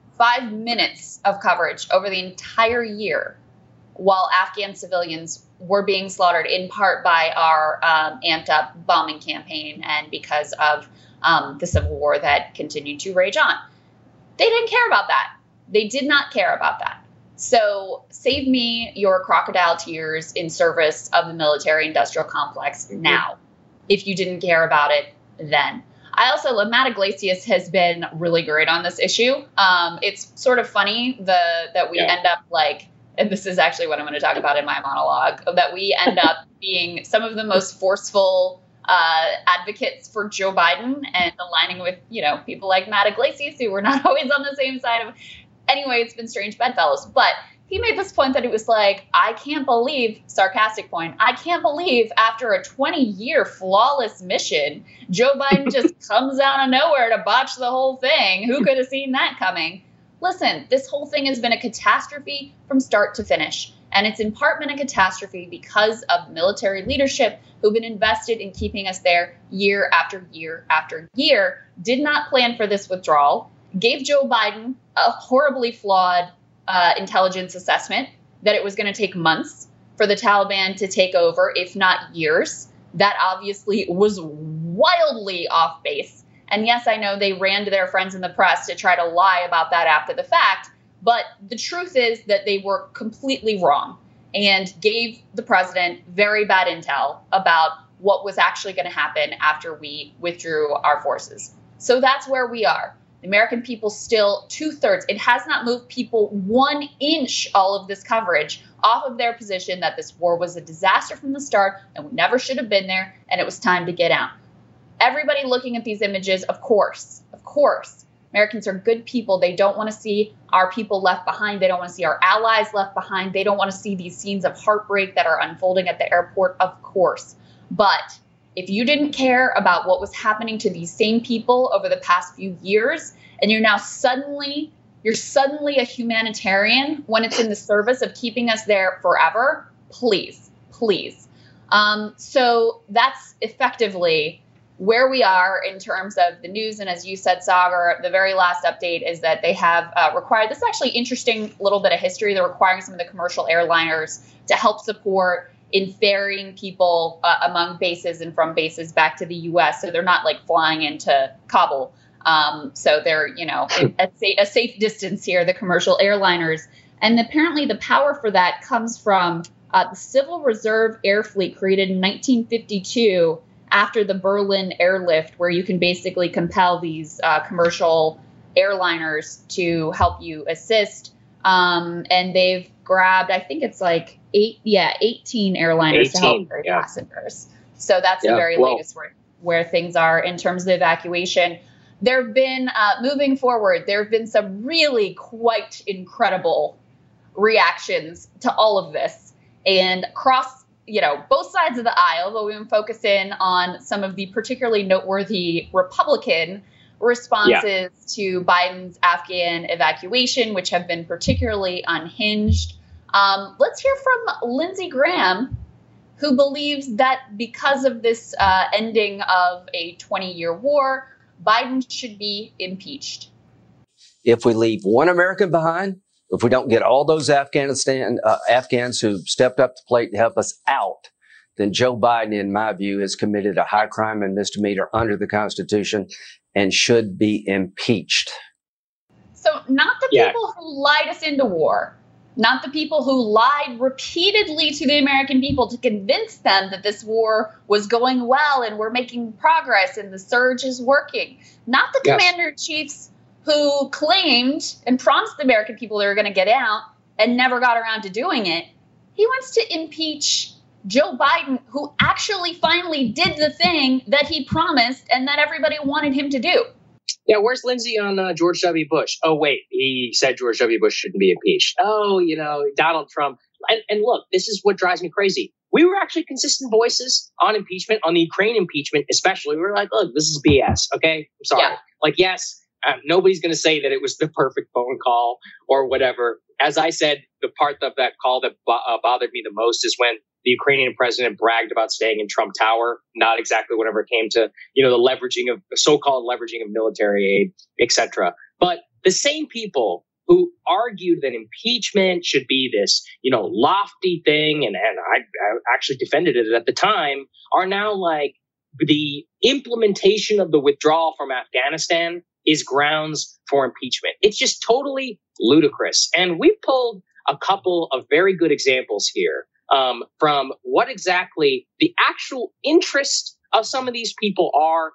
5 minutes of coverage over the entire year while Afghan civilians were being slaughtered in part by our amped up bombing campaign and because of the civil war that continued to rage on. They didn't care about that. They did not care about that. So save me your crocodile tears in service of the military industrial complex now, if you didn't care about it then. I also love Matt Iglesias has been really great on this issue. It's sort of funny that we end up and this is actually what I'm going to talk about in my monologue, that we end up being some of the most forceful advocates for Joe Biden and aligning with, people like Matt Iglesias who were not always on the same side of. Anyway, it's been strange bedfellows. But he made this point that it was like, I can't believe, sarcastic point, I can't believe after a 20-year flawless mission, Joe Biden just comes out of nowhere to botch the whole thing. Who could have seen that coming? Listen, this whole thing has been a catastrophe from start to finish. And it's in part been a catastrophe because of military leadership who've been invested in keeping us there year after year after year, did not plan for this withdrawal, gave Joe Biden a horribly flawed intelligence assessment that it was going to take months for the Taliban to take over, if not years. That obviously was wildly off base. And yes, I know they ran to their friends in the press to try to lie about that after the fact. But the truth is that they were completely wrong and gave the president very bad intel about what was actually going to happen after we withdrew our forces. So that's where we are. The American people still 2/3. It has not moved people 1 inch, all of this coverage, off of their position that this war was a disaster from the start and we never should have been there and it was time to get out. Everybody looking at these images, of course, Americans are good people. They don't want to see our people left behind. They don't want to see our allies left behind. They don't want to see these scenes of heartbreak that are unfolding at the airport, of course. But if you didn't care about what was happening to these same people over the past few years, and you're now suddenly a humanitarian when it's in the service of keeping us there forever, please. So that's effectively where we are in terms of the news. And as you said, Sagar, the very last update is that they have required, this is actually interesting little bit of history, they're requiring some of the commercial airliners to help support in ferrying people among bases and from bases back to the U.S. So they're not like flying into Kabul. So they're, at a safe distance here, the commercial airliners. And apparently the power for that comes from the Civil Reserve Air Fleet created in 1952 after the Berlin airlift, where you can basically compel these commercial airliners to help you assist. And they've grabbed, I think it's like 18 airliners to help carry passengers. So that's the very latest where things are in terms of the evacuation. There have been, moving forward, there have been some really quite incredible reactions to all of this. And across, both sides of the aisle, but we've been focusing on some of the particularly noteworthy Republican responses to Biden's Afghan evacuation, which have been particularly unhinged. Let's hear from Lindsey Graham, who believes that because of this ending of a 20-year war, Biden should be impeached. If we leave one American behind, if we don't get all those Afghans who stepped up to the plate to help us out, then Joe Biden, in my view, has committed a high crime and misdemeanor under the Constitution and should be impeached. So not the people who lied us into war, not the people who lied repeatedly to the American people to convince them that this war was going well and we're making progress and the surge is working. Not the commander-in-chiefs who claimed and promised the American people they were going to get out and never got around to doing it. He wants to impeach Joe Biden, who actually finally did the thing that he promised and that everybody wanted him to do. Yeah, where's Lindsey on George W. Bush? Oh, wait, he said George W. Bush shouldn't be impeached. Oh, Donald Trump. And look, this is what drives me crazy. We were actually consistent voices on impeachment, on the Ukraine impeachment especially. We were like, look, this is BS, okay? I'm sorry. Yeah. Like, yes, nobody's going to say that it was the perfect phone call or whatever. As I said, the part of that call that bothered me the most is when the Ukrainian president bragged about staying in Trump Tower, not exactly whenever it came to, the so-called leveraging of military aid, etc. But the same people who argued that impeachment should be this, lofty thing, and I actually defended it at the time, are now like the implementation of the withdrawal from Afghanistan is grounds for impeachment. It's just totally ludicrous. And we've pulled a couple of very good examples here from what exactly the actual interest of some of these people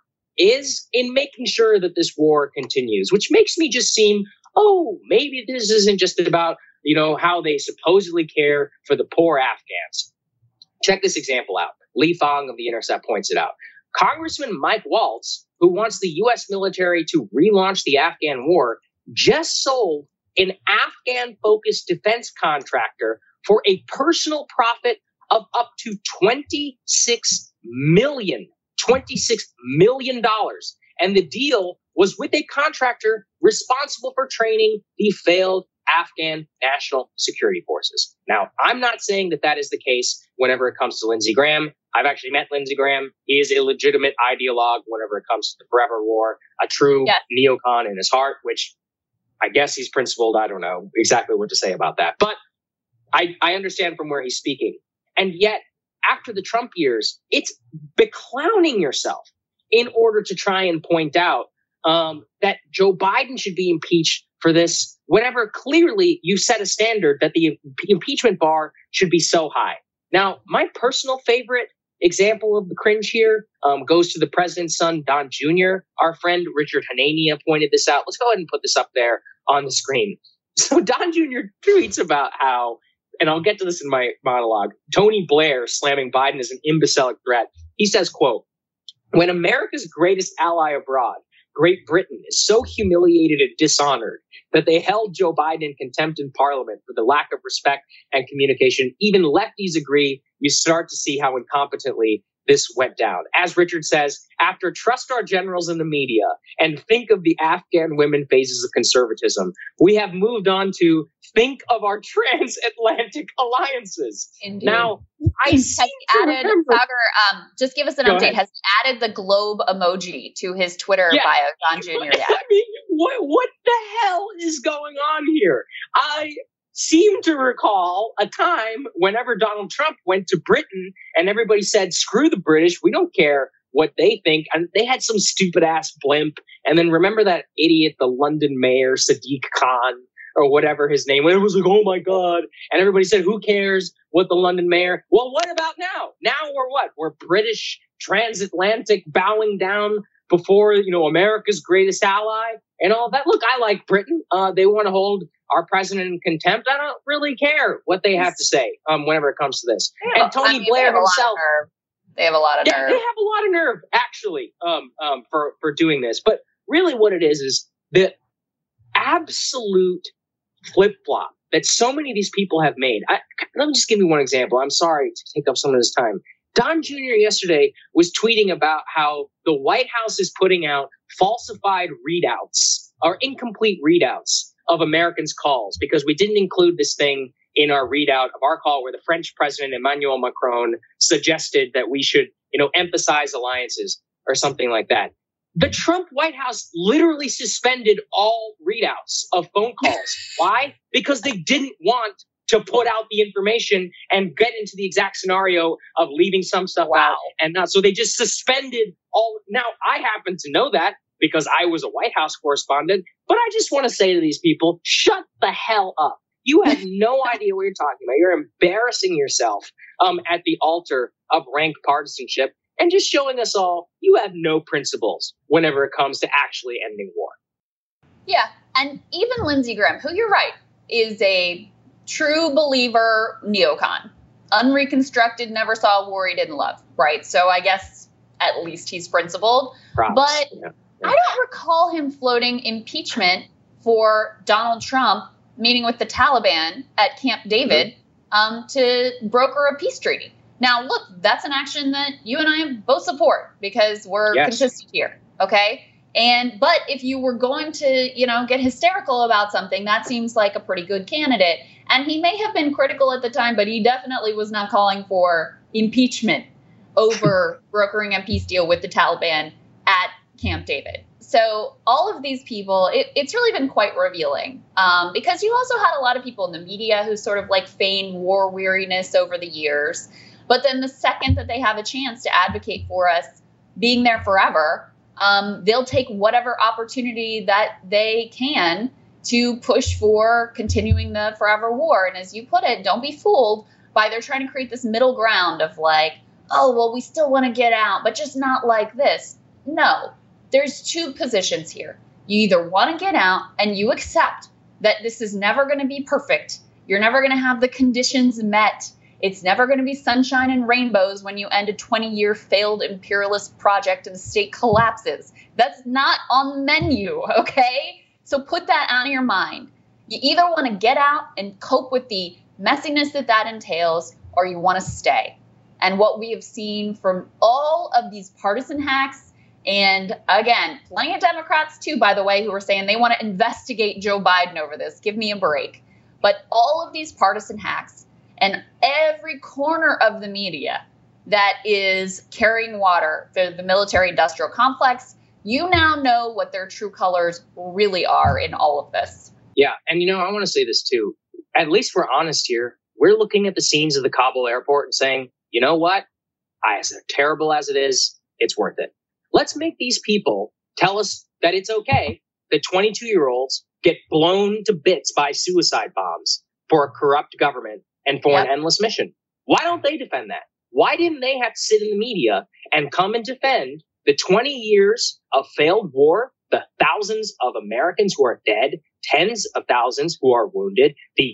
is in making sure that this war continues, which makes me just seem, maybe this isn't just about, how they supposedly care for the poor Afghans. Check this example out. Lee Fong of The Intercept points it out. Congressman Mike Waltz, who wants the U.S. military to relaunch the Afghan war, just sold an Afghan-focused defense contractor for a personal profit of up to $26 million. And the deal was with a contractor responsible for training the failed Afghan National Security Forces. Now, I'm not saying that is the case whenever it comes to Lindsey Graham. I've actually met Lindsey Graham. He is a legitimate ideologue whenever it comes to the forever war, a true neocon in his heart, which I guess he's principled. I don't know exactly what to say about that. But I understand from where he's speaking. And yet, after the Trump years, it's beclowning yourself in order to try and point out that Joe Biden should be impeached for this, whenever clearly you set a standard that the impeachment bar should be so high. Now, my personal favorite example of the cringe here goes to the president's son, Don Jr. Our friend Richard Hanania pointed this out. Let's go ahead and put this up there on the screen. So Don Jr. tweets about how, and I'll get to this in my monologue, Tony Blair slamming Biden as an imbecilic threat. He says, quote, "When America's greatest ally abroad, Great Britain, is so humiliated and dishonored that they held Joe Biden in contempt in Parliament for the lack of respect and communication, even lefties agree, you start to see how incompetently this went down. As Richard says, after trust our generals in the media and think of the Afghan women faces of conservatism, we have moved on to think of our transatlantic alliances." Indeed. Now, I seem to remember... Sagar, just give us an update. Has he added the globe emoji to his Twitter bio, Don Jr.? I mean, what the hell is going on here? seem to recall a time whenever Donald Trump went to Britain and everybody said, screw the British, we don't care what they think. And they had some stupid ass blimp. And then remember that idiot, the London mayor, Sadiq Khan, or whatever his name was. It was like, oh my God. And everybody said, who cares what the London mayor? Well, what about now? Now we're what? We're British transatlantic bowing down before, America's greatest ally and all that. Look, I like Britain. They want to hold our president in contempt. I don't really care what they have to say whenever it comes to this. And Tony Blair himself. They have a lot of nerve. They have a lot of nerve, actually, for doing this. But really what it is the absolute flip-flop that so many of these people have made. Let me just give you one example. I'm sorry to take up some of this time. Don Jr. yesterday was tweeting about how the White House is putting out falsified readouts or incomplete readouts of Americans' calls because we didn't include this thing in our readout of our call where the French president Emmanuel Macron suggested that we should, emphasize alliances or something like that. The Trump White House literally suspended all readouts of phone calls. Why? Because they didn't want to put out the information and get into the exact scenario of leaving some stuff out and not. So they just suspended all. Now, I happen to know that because I was a White House correspondent, but I just want to say to these people, shut the hell up. You have no idea what you're talking about. You're embarrassing yourself at the altar of rank partisanship and just showing us all you have no principles whenever it comes to actually ending war. Yeah, and even Lindsey Graham, who you're right, is a true believer neocon. Unreconstructed, never saw a war he didn't love, right? So I guess at least he's principled. Props. But Yeah. I don't recall him floating impeachment for Donald Trump meeting with the Taliban at Camp David to broker a peace treaty. Now, look, that's an action that you and I both support because we're consistent here, okay? But if you were going to, get hysterical about something, that seems like a pretty good candidate. And he may have been critical at the time, but he definitely was not calling for impeachment over brokering a peace deal with the Taliban at Camp David. So all of these people, it's really been quite revealing because you also had a lot of people in the media who sort of like feign war weariness over the years. But then the second that they have a chance to advocate for us being there forever, they'll take whatever opportunity that they can to push for continuing the forever war. And as you put it, don't be fooled by they're trying to create this middle ground of like, oh, well, we still want to get out, but just not like this. No, there's two positions here. You either want to get out and you accept that this is never going to be perfect. You're never going to have the conditions met. It's never going to be sunshine and rainbows when you end a 20-year failed imperialist project and the state collapses. That's not on the menu, okay? So put that out of your mind. You either want to get out and cope with the messiness that entails, or you want to stay. And what we have seen from all of these partisan hacks, and again, plenty of Democrats too, by the way, who are saying they want to investigate Joe Biden over this. Give me a break. But all of these partisan hacks, and every corner of the media that is carrying water for the military-industrial complex, you now know what their true colors really are in all of this. Yeah, and I want to say this too. At least we're honest here. We're looking at the scenes of the Kabul airport and saying, you know what? As terrible as it is, it's worth it. Let's make these people tell us that it's okay that 22-year-olds get blown to bits by suicide bombs for a corrupt government and for an endless mission. Why don't they defend that? Why didn't they have to sit in the media and come and defend the 20 years of failed war, the thousands of Americans who are dead, tens of thousands who are wounded,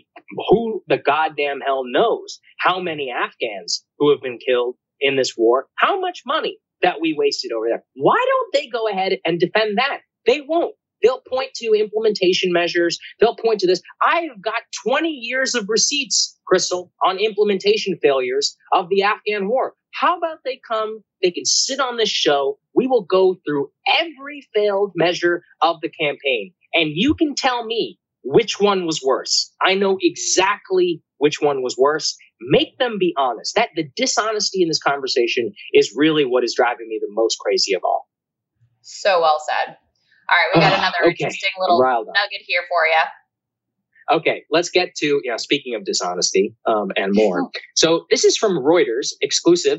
who the goddamn hell knows how many Afghans who have been killed in this war, how much money that we wasted over there. Why don't they go ahead and defend that? They won't. They'll point to implementation measures. They'll point to this. I've got 20 years of receipts, Crystal, on implementation failures of the Afghan war. How about they come? They can sit on this show. We will go through every failed measure of the campaign. And you can tell me which one was worse. I know exactly which one was worse. Make them be honest. The dishonesty in this conversation is really what is driving me the most crazy of all. So well said. All right, we got another interesting little nugget here for you. Okay, let's get to, speaking of dishonesty and more. So this is from Reuters, exclusive.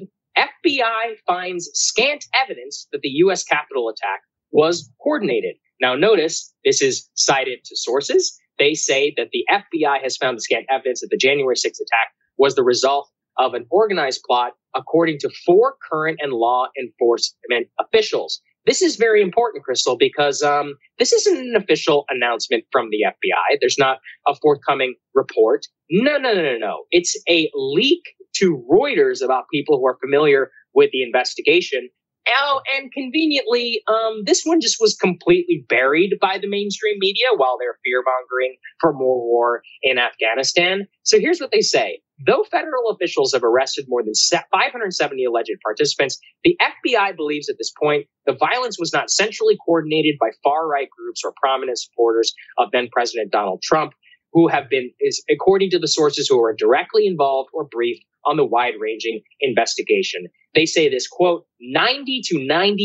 FBI finds scant evidence that the U.S. Capitol attack was coordinated. Now, notice this is cited to sources. They say that the FBI has found the scant evidence that the January 6th attack was the result of an organized plot, according to 4 current and law enforcement officials. This is very important, Crystal, because this isn't an official announcement from the FBI. There's not a forthcoming report. No. It's a leak to Reuters about people who are familiar with the investigation. Oh, and conveniently, this one just was completely buried by the mainstream media while they're fear-mongering for more war in Afghanistan. So here's what they say. Though federal officials have arrested more than 570 alleged participants, the FBI believes at this point the violence was not centrally coordinated by far-right groups or prominent supporters of then-President Donald Trump, who have been, according to the sources who are directly involved or briefed on the wide-ranging investigation. They say this, quote, 90 to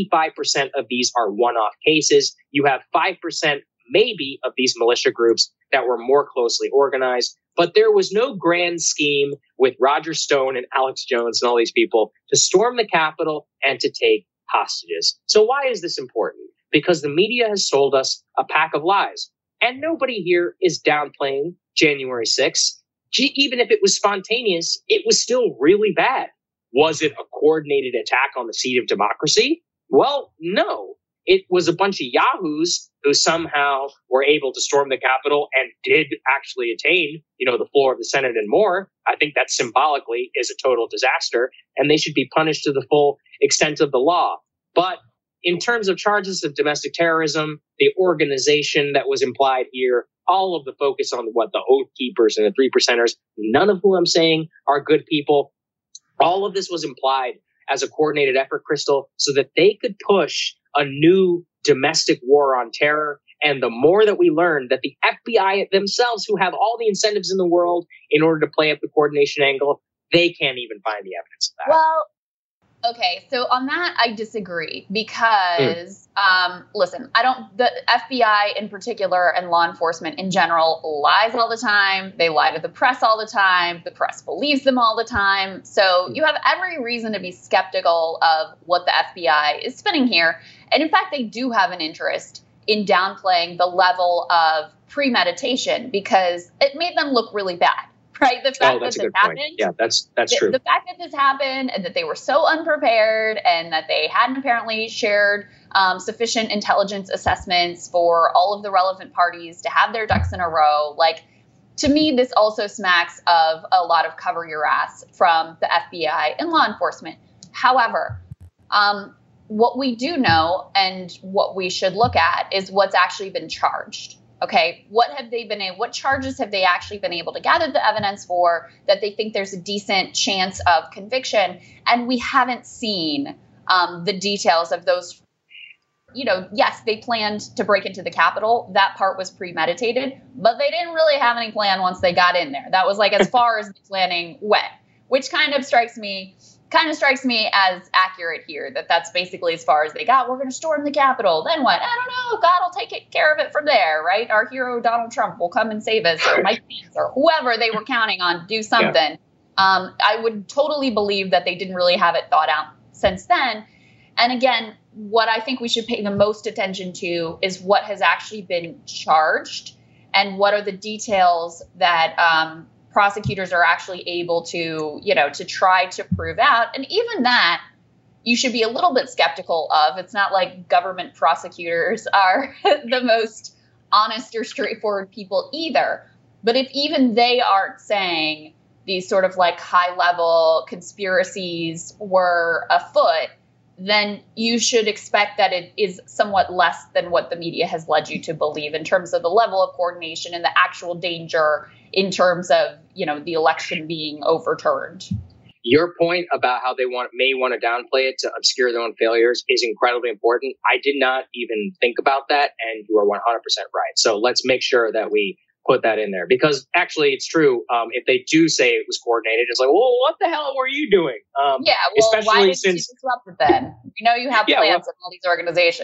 95% of these are one-off cases. You have 5% maybe of these militia groups that were more closely organized. But there was no grand scheme with Roger Stone and Alex Jones and all these people to storm the Capitol and to take hostages. So why is this important? Because the media has sold us a pack of lies. And nobody here is downplaying January 6th. Even if it was spontaneous, it was still really bad. Was it a coordinated attack on the seat of democracy? Well, no. It was a bunch of yahoos who somehow were able to storm the Capitol and did actually attain, the floor of the Senate and more. I think that symbolically is a total disaster, and they should be punished to the full extent of the law. But in terms of charges of domestic terrorism, the organization that was implied here, all of the focus on the Oath Keepers and the 3%ers, none of whom I'm saying are good people. All of this was implied as a coordinated effort, Crystal, so that they could push a new domestic war on terror. And the more that we learn that the FBI themselves, who have all the incentives in the world in order to play up the coordination angle, they can't even find the evidence of that. Well, okay, so on that, I disagree because, listen, the FBI in particular and law enforcement in general lies all the time. They lie to the press all the time. The press believes them all the time. So you have every reason to be skeptical of what the FBI is spinning here. And in fact, they do have an interest in downplaying the level of premeditation because it made them look really bad. Right, the fact that this happened. Yeah, that's true. The fact that this happened and that they were so unprepared and that they hadn't apparently shared sufficient intelligence assessments for all of the relevant parties to have their ducks in a row. Like, to me, this also smacks of a lot of cover your ass from the FBI and law enforcement. However, what we do know and what we should look at is what's actually been charged. Okay, what charges have they actually been able to gather the evidence for that they think there's a decent chance of conviction? And we haven't seen the details of those. Yes, they planned to break into the Capitol. That part was premeditated, but they didn't really have any plan once they got in there. That was like as far as the planning went, which kind of strikes me as accurate here, that's basically as far as they got. We're going to storm the Capitol. Then what? I don't know. God will take care of it from there, right? Our hero, Donald Trump, will come and save us, or Mike Pence, or whoever they were counting on to do something. Yeah. I would totally believe that they didn't really have it thought out since then. And again, what I think we should pay the most attention to is what has actually been charged and what are the details that prosecutors are actually able to, to try to prove out. And even that, you should be a little bit skeptical of. It's not like government prosecutors are the most honest or straightforward people either. But if even they aren't saying these sort of like high level conspiracies were afoot, then you should expect that it is somewhat less than what the media has led you to believe in terms of the level of coordination and the actual danger in terms of, the election being overturned. Your point about how they may want to downplay it to obscure their own failures is incredibly important. I did not even think about that, and you are 100% right. So let's make sure that we put that in there, because actually it's true. If they do say it was coordinated, it's like, well, what the hell were you doing? Why did you disrupt it then? You have plans in all these organizations.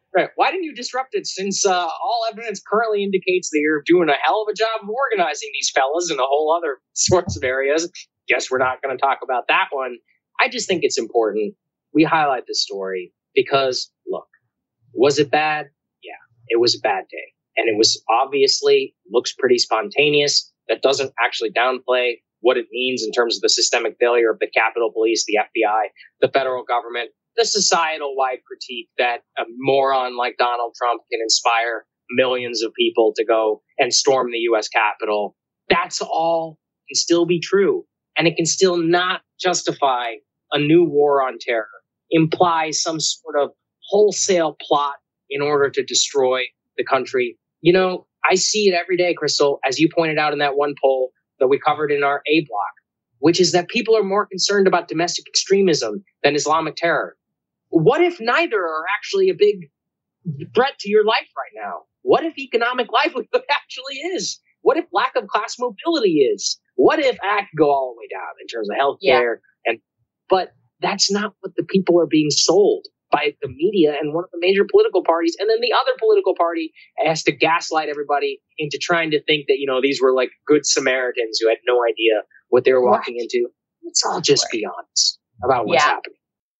Right. Why didn't you disrupt it since all evidence currently indicates that you're doing a hell of a job of organizing these fellas in a whole other sorts of areas? Guess we're not going to talk about that one. I just think it's important we highlight this story because, look, was it bad? Yeah, it was a bad day. And it was obviously looks pretty spontaneous. That doesn't actually downplay what it means in terms of the systemic failure of the Capitol Police, the FBI, the federal government, the societal-wide critique that a moron like Donald Trump can inspire millions of people to go and storm the U.S. Capitol. That's all can still be true. And it can still not justify a new war on terror, imply some sort of wholesale plot in order to destroy the country. You know, I see it every day, Crystal, as you pointed out in that one poll that we covered in our A block, which is that people are more concerned about domestic extremism than Islamic terror. What if neither are actually a big threat to your life right now? What if economic livelihood actually is? What if lack of class mobility is? What if I could go all the way down in terms of healthcare? But that's not what the people are being sold by the media and one of the major political parties. And then the other political party has to gaslight everybody into trying to think that, you know, these were like good Samaritans who had no idea what they were walking into. Let's all just be honest about what's happening.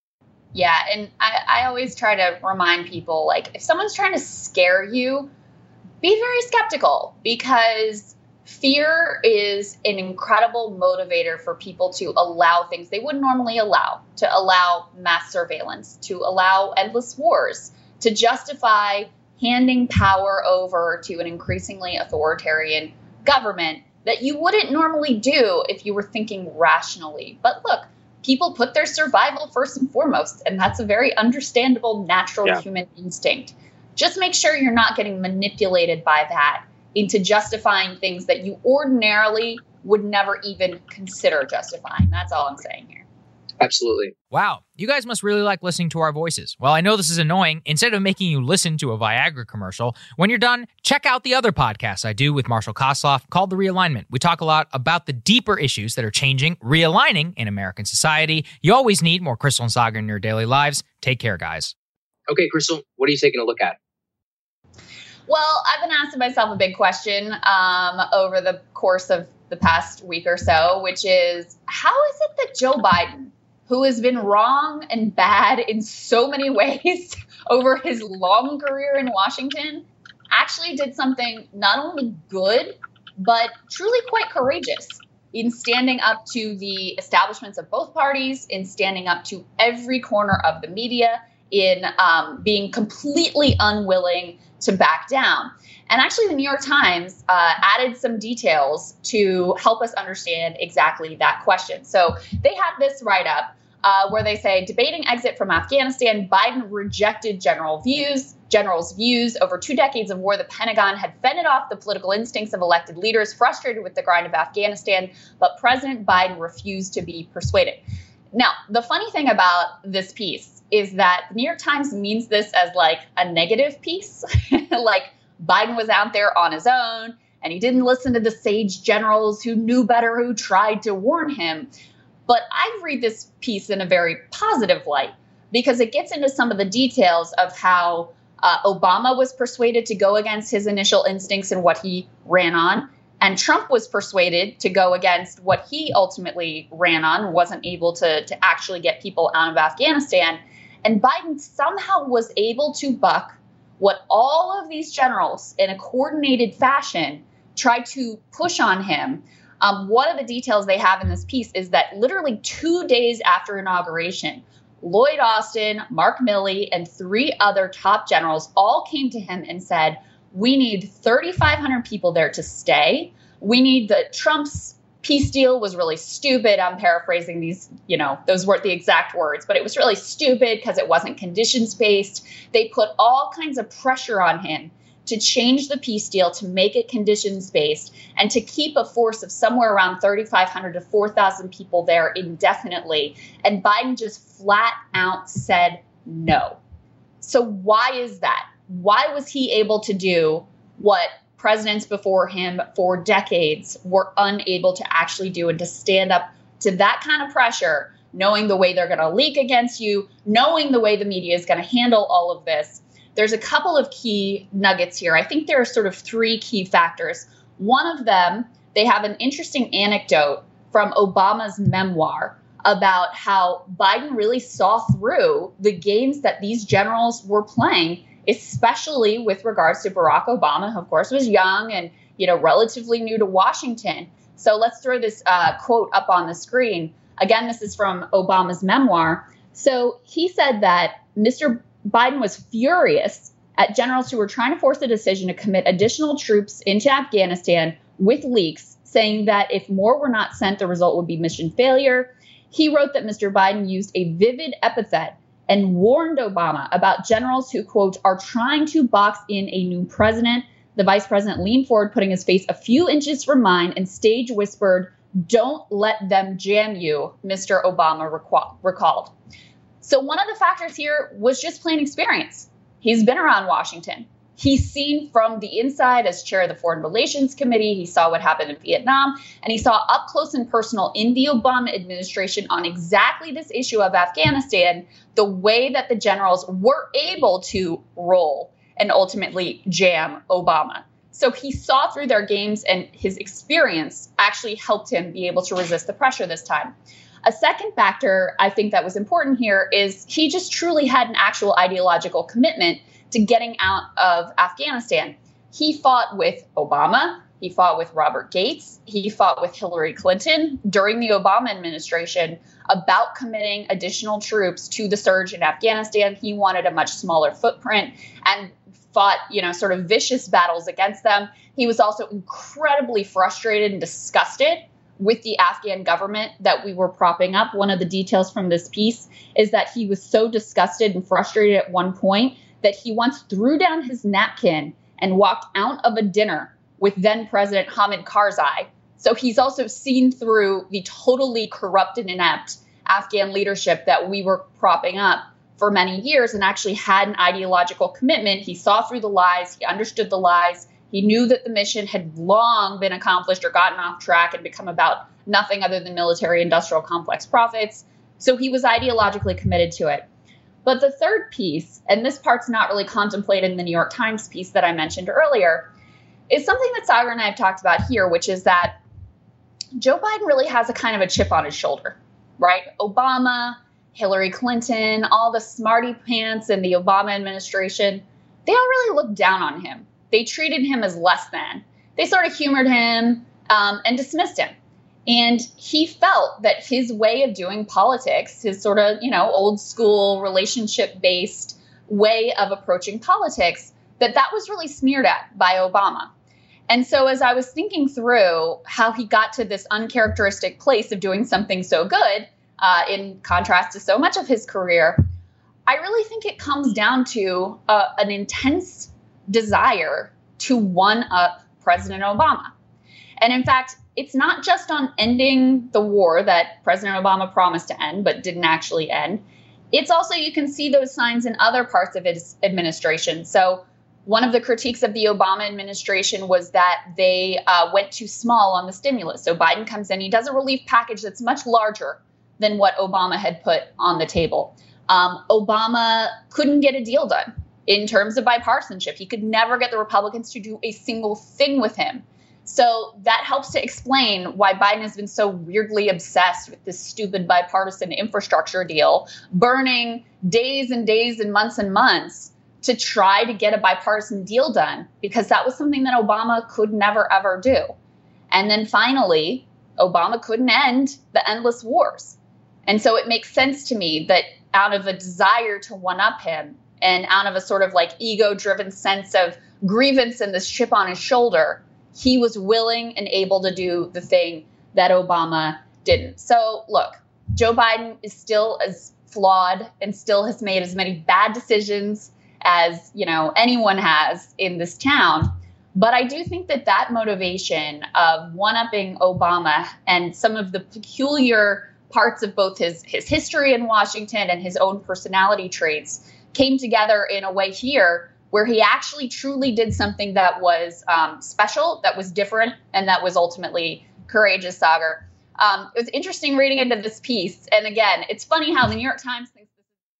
Yeah, and I always try to remind people, like, if someone's trying to scare you, be very skeptical, because fear is an incredible motivator for people to allow things they wouldn't normally allow, to allow mass surveillance, to allow endless wars, to justify handing power over to an increasingly authoritarian government that you wouldn't normally do if you were thinking rationally. But look, people put their survival first and foremost, and that's a very understandable, natural human instinct. Just make sure you're not getting manipulated by that into justifying things that you ordinarily would never even consider justifying. That's all I'm saying here. Absolutely. Wow, you guys must really like listening to our voices. Well, I know this is annoying. Instead of making you listen to a Viagra commercial, when you're done, check out the other podcast I do with Marshall Kosloff called The Realignment. We talk a lot about the deeper issues that are changing, realigning in American society. You always need more Crystal and Saagar in your daily lives. Take care, guys. Okay, Crystal, what are you taking a look at? Well, I've been asking myself a big question over the course of the past week or so, which is, how is it that Joe Biden, who has been wrong and bad in so many ways over his long career in Washington, actually did something not only good, but truly quite courageous in standing up to the establishments of both parties, in standing up to every corner of the media, in being completely unwilling to back down. And actually, the New York Times added some details to help us understand exactly that question. So they had this write-up where they say, debating exit from Afghanistan, Biden rejected generals' views. Over 2 decades of war, the Pentagon had fended off the political instincts of elected leaders frustrated with the grind of Afghanistan, but President Biden refused to be persuaded. Now, the funny thing about this piece is that the New York Times means this as like a negative piece, like Biden was out there on his own and he didn't listen to the sage generals who knew better, who tried to warn him. But I read this piece in a very positive light because it gets into some of the details of how Obama was persuaded to go against his initial instincts and what he ran on. And Trump was persuaded to go against what he ultimately ran on, wasn't able to actually get people out of Afghanistan. And Biden somehow was able to buck what all of these generals in a coordinated fashion tried to push on him. One of the details they have in this piece is that literally 2 days after inauguration, Lloyd Austin, Mark Milley, and 3 other top generals all came to him and said, we need 3,500 people there to stay. We need Trump's peace deal was really stupid. I'm paraphrasing these, those weren't the exact words, but it was really stupid because it wasn't conditions-based. They put all kinds of pressure on him to change the peace deal, to make it conditions-based, and to keep a force of somewhere around 3,500 to 4,000 people there indefinitely. And Biden just flat out said no. So why is that? Why was he able to do what presidents before him for decades were unable to actually do, and to stand up to that kind of pressure, knowing the way they're going to leak against you, knowing the way the media is going to handle all of this? there's a couple of key nuggets here. I think there are sort of three key factors. One of them, they have an interesting anecdote from Obama's memoir about how Biden really saw through the games that these generals were playing, especially with regards to Barack Obama, who of course was young and, relatively new to Washington. So let's throw this quote up on the screen. Again, this is from Obama's memoir. So he said that Mr. Biden was furious at generals who were trying to force a decision to commit additional troops into Afghanistan with leaks, saying that if more were not sent, the result would be mission failure. He wrote that Mr. Biden used a vivid epithet and warned Obama about generals who, quote, are trying to box in a new president. The vice president leaned forward, putting his face a few inches from mine, and stage whispered, "Don't let them jam you," Mr. Obama recalled. So one of the factors here was just plain experience. He's been around Washington. He's seen from the inside as chair of the Foreign Relations Committee. He saw what happened in Vietnam, and he saw up close and personal in the Obama administration on exactly this issue of Afghanistan, the way that the generals were able to roll and ultimately jam Obama. So he saw through their games, and his experience actually helped him be able to resist the pressure this time. A second factor I think that was important here is he just truly had an actual ideological commitment to getting out of Afghanistan. He fought with Obama. He fought with Robert Gates. He fought with Hillary Clinton during the Obama administration about committing additional troops to the surge in Afghanistan. He wanted a much smaller footprint and fought, sort of vicious battles against them. He was also incredibly frustrated and disgusted with the Afghan government that we were propping up. One of the details from this piece is that he was so disgusted and frustrated at one point that he once threw down his napkin and walked out of a dinner with then President Hamid Karzai. So he's also seen through the totally corrupt and inept Afghan leadership that we were propping up for many years, and actually had an ideological commitment. He saw through the lies. He understood the lies. He knew that the mission had long been accomplished or gotten off track and become about nothing other than military-industrial complex profits. So he was ideologically committed to it. But the third piece, and this part's not really contemplated in the New York Times piece that I mentioned earlier, is something that Saagar and I have talked about here, which is that Joe Biden really has a kind of a chip on his shoulder, right? Obama, Hillary Clinton, all the smarty pants in the Obama administration, they all really looked down on him. They treated him as less than. They sort of humored him and dismissed him. And he felt that his way of doing politics, his sort of, old school relationship-based way of approaching politics, that was really sneered at by Obama. And so as I was thinking through how he got to this uncharacteristic place of doing something so good, in contrast to so much of his career, I really think it comes down to an intense desire to one-up President Obama. And in fact, it's not just on ending the war that President Obama promised to end, but didn't actually end. It's also, you can see those signs in other parts of his administration. So one of the critiques of the Obama administration was that they went too small on the stimulus. So Biden comes in, he does a relief package that's much larger than what Obama had put on the table. Obama couldn't get a deal done in terms of bipartisanship. He could never get the Republicans to do a single thing with him. So that helps to explain why Biden has been so weirdly obsessed with this stupid bipartisan infrastructure deal, burning days and days and months to try to get a bipartisan deal done, because that was something that Obama could never, ever do. And then finally, Obama couldn't end the endless wars. And so it makes sense to me that out of a desire to one-up him and out of a sort of like ego-driven sense of grievance and this chip on his shoulder, he was willing and able to do the thing that Obama didn't. So look, Joe Biden is still as flawed and still has made as many bad decisions as, anyone has in this town. But I do think that motivation of one-upping Obama and some of the peculiar parts of both his history in Washington and his own personality traits came together in a way here where he actually truly did something that was special, that was different, and that was ultimately courageous, Saagar. It was interesting reading into this piece. And again, it's funny how the New York Times thinks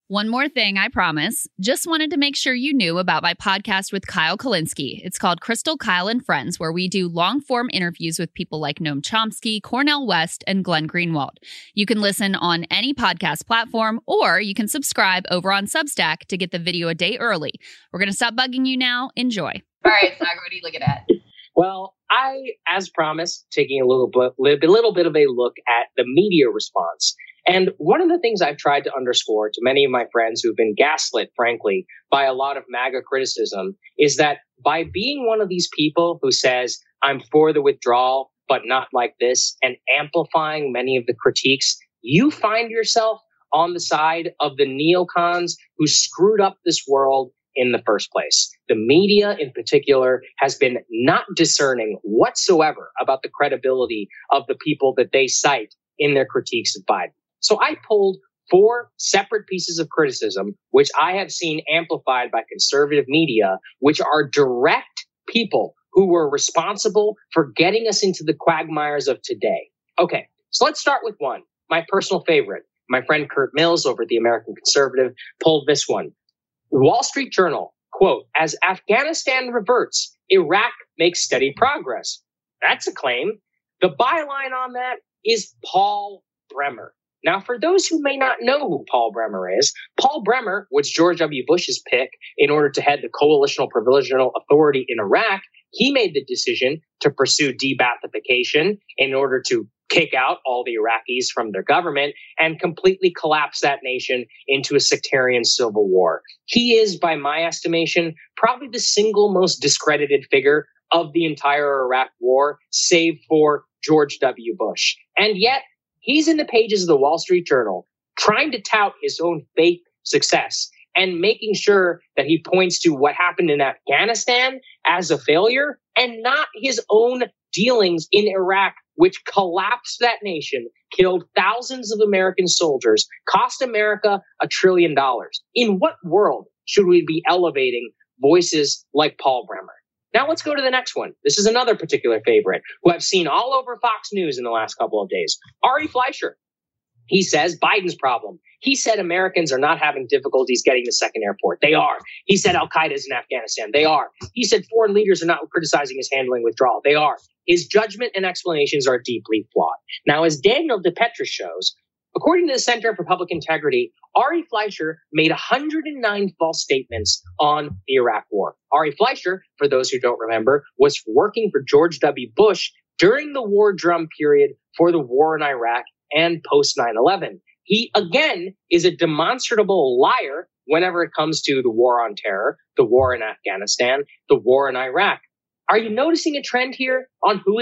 One more thing, I promise. Just wanted to make sure you knew about my podcast with Kyle Kulinski. It's called Crystal, Kyle, and Friends, where we do long-form interviews with people like Noam Chomsky, Cornel West, and Glenn Greenwald. You can listen on any podcast platform, or you can subscribe over on Substack to get the video a day early. We're going to stop bugging you now. Enjoy. All right, Sagar, what are you looking at? Well, I, as promised, taking a little bit of a look at the media response. And one of the things I've tried to underscore to many of my friends who've been gaslit, frankly, by a lot of MAGA criticism is that by being one of these people who says, I'm for the withdrawal, but not like this, and amplifying many of the critiques, you find yourself on the side of the neocons who screwed up this world in the first place. The media in particular has been not discerning whatsoever about the credibility of the people that they cite in their critiques of Biden. So I pulled 4 separate pieces of criticism, which I have seen amplified by conservative media, which are direct people who were responsible for getting us into the quagmires of today. Okay, so let's start with one. My personal favorite. My friend Kurt Mills over at the American Conservative pulled this one. The Wall Street Journal, quote, as Afghanistan reverts, Iraq makes steady progress. That's a claim. The byline on that is Paul Bremer. Now, for those who may not know who Paul Bremer is, Paul Bremer was George W. Bush's pick in order to head the Coalitional Provisional Authority in Iraq. He made the decision to pursue de-Baathification in order to kick out all the Iraqis from their government and completely collapse that nation into a sectarian civil war. He is, by my estimation, probably the single most discredited figure of the entire Iraq war, save for George W. Bush. And yet, he's in the pages of the Wall Street Journal trying to tout his own fake success and making sure that he points to what happened in Afghanistan as a failure and not his own dealings in Iraq, which collapsed that nation, killed thousands of American soldiers, cost America $1 trillion. In what world should we be elevating voices like Paul Bremer? Now let's go to the next one. This is another particular favorite who I've seen all over Fox News in the last couple of days. Ari Fleischer. He says Biden's problem. He said Americans are not having difficulties getting the second airport. They are. He said Al-Qaeda's in Afghanistan. They are. He said foreign leaders are not criticizing his handling withdrawal. They are. His judgment and explanations are deeply flawed. Now, as Daniel DePetris shows, according to the Center for Public Integrity, Ari Fleischer made 109 false statements on the Iraq war. Ari Fleischer, for those who don't remember, was working for George W. Bush during the war drum period for the war in Iraq and post 9/11. He, again, is a demonstrable liar whenever it comes to the war on terror, the war in Afghanistan, the war in Iraq. Are you noticing a trend here on who's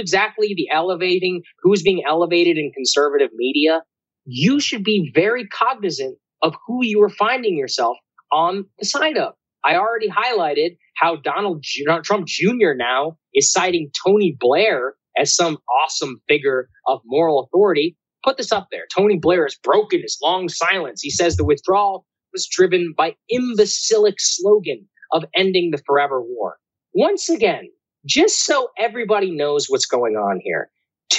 being elevated in conservative media? You should be very cognizant of who you are finding yourself on the side of. I already highlighted how Donald Trump Jr. now is citing Tony Blair as some awesome figure of moral authority. Put this up there. Tony Blair has broken his long silence. He says the withdrawal was driven by imbecilic slogan of ending the forever war. Once again, just so everybody knows what's going on here,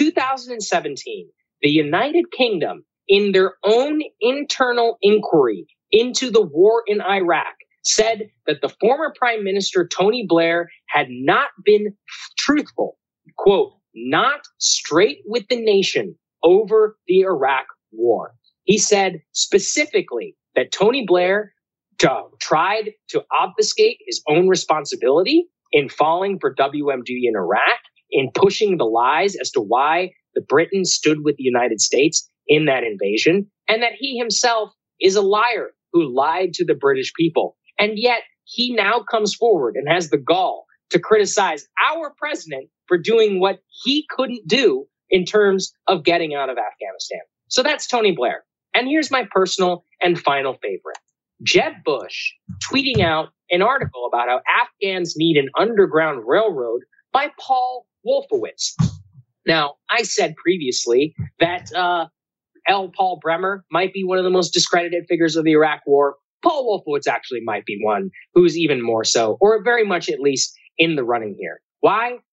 2017, the United Kingdom, in their own internal inquiry into the war in Iraq, said that the former Prime Minister Tony Blair had not been truthful, quote, not straight with the nation over the Iraq war. He said specifically that Tony Blair tried to obfuscate his own responsibility in falling for WMD in Iraq, in pushing the lies as to why the Britain stood with the United States in that invasion, and that he himself is a liar who lied to the British people. And yet he now comes forward and has the gall to criticize our president for doing what he couldn't do in terms of getting out of Afghanistan. So that's Tony Blair. And here's my personal and final favorite. Jeb Bush tweeting out an article about how Afghans need an underground railroad by Paul Wolfowitz. Now, I said previously that Paul Bremer might be one of the most discredited figures of the Iraq war. Paul Wolfowitz actually might be one who's even more so, or very much at least in the running here. Why?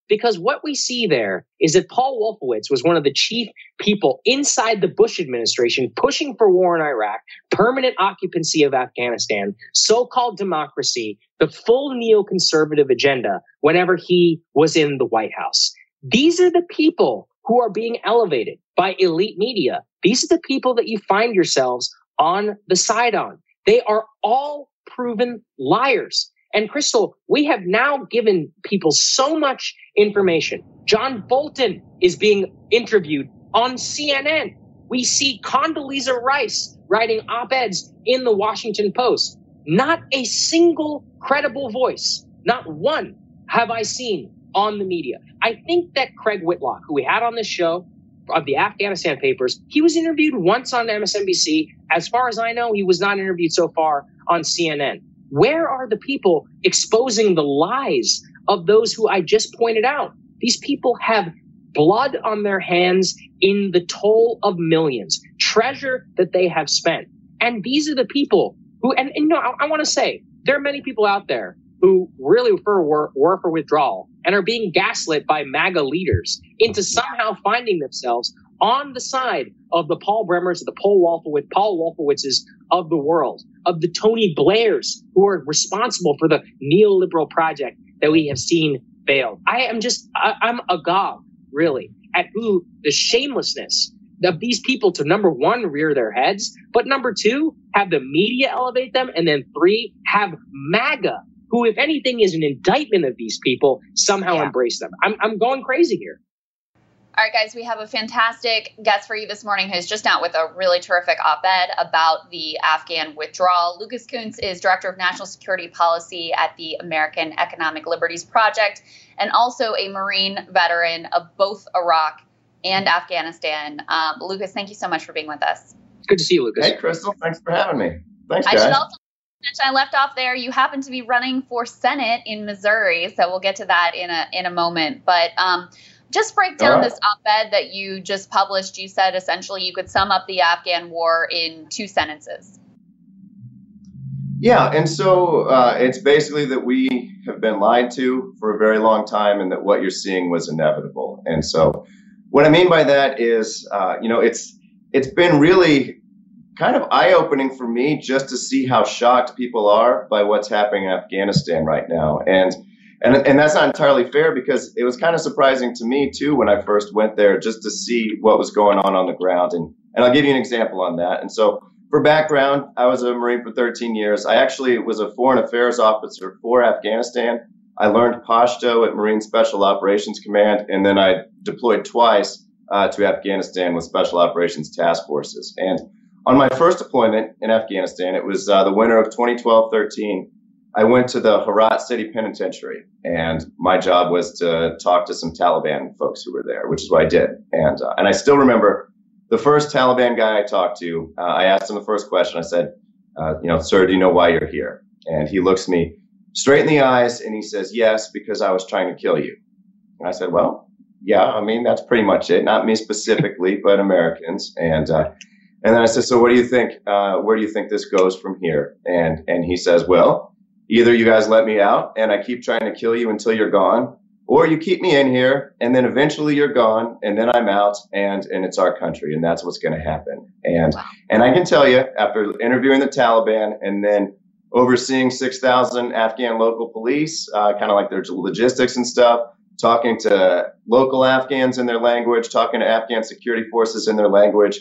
Because what we see there is that Paul Wolfowitz was one of the chief people inside the Bush administration pushing for war in Iraq, permanent occupancy of Afghanistan, so-called democracy, the full neoconservative agenda whenever he was in the White House. These are the people who are being elevated by elite media. These are the people that you find yourselves on the side on. They are all proven liars. And Crystal, we have now given people so much information. John Bolton is being interviewed on CNN. We see Condoleezza Rice writing op-eds in the Washington Post. Not a single credible voice, not one have I seen on the media. I think that Craig Whitlock, who we had on this show of the Afghanistan Papers, he was interviewed once on MSNBC. As far as I know, he was not interviewed so far on CNN. Where are the people exposing the lies of those who I just pointed out? These people have blood on their hands in the toll of millions, treasure that they have spent. And these are the people who, and you know, I want to say, there are many people out there who really prefer war for withdrawal and are being gaslit by MAGA leaders into somehow finding themselves on the side of the Paul Bremers, the Paul Wolfowitzes of the world, of the Tony Blairs who are responsible for the neoliberal project that we have seen fail. I'm agog, really, at who the shamelessness of these people to, number one, rear their heads, but number two, have the media elevate them, and then three, have MAGA, who, if anything, is an indictment of these people, somehow embrace them. I'm going crazy here. All right, guys, we have a fantastic guest for you this morning who's just out with a really terrific op-ed about the Afghan withdrawal. Lucas Kunce is Director of National Security Policy at the American Economic Liberties Project and also a Marine veteran of both Iraq and Afghanistan. Lucas, thank you so much for being with us. It's good to see you, Lucas. Hey, Crystal. Thanks for having me. Thanks, guys. I should also mention, I left off there, you happen to be running for Senate in Missouri, so we'll get to that in a moment. But just break down this op-ed that you just published. You said essentially you could sum up the Afghan war in 2 sentences. Yeah, and so it's basically that we have been lied to for a very long time and that what you're seeing was inevitable. And so what I mean by that is, it's been really kind of eye-opening for me just to see how shocked people are by what's happening in Afghanistan right now. And that's not entirely fair because it was kind of surprising to me, too, when I first went there just to see what was going on the ground. And I'll give you an example on that. And so for background, I was a Marine for 13 years. I actually was a foreign affairs officer for Afghanistan. I learned Pashto at Marine Special Operations Command, and then I deployed twice to Afghanistan with Special Operations Task Forces. And on my first deployment in Afghanistan, it was the winter of 2012-13. I went to the Herat City Penitentiary, and my job was to talk to some Taliban folks who were there, which is what I did. And I still remember the first Taliban guy I talked to. I asked him the first question. I said, sir, do you know why you're here? And he looks me straight in the eyes, and he says, yes, because I was trying to kill you. And I said, well, yeah, I mean, that's pretty much it. Not me specifically, but Americans. And then I said, so what do you think? Where do you think this goes from here? And he says, well, either you guys let me out and I keep trying to kill you until you're gone, or you keep me in here and then eventually you're gone and then I'm out and it's our country and that's what's going to happen. And I can tell you, after interviewing the Taliban and then overseeing 6,000 Afghan local police, kind of like their logistics and stuff, talking to local Afghans in their language, talking to Afghan security forces in their language,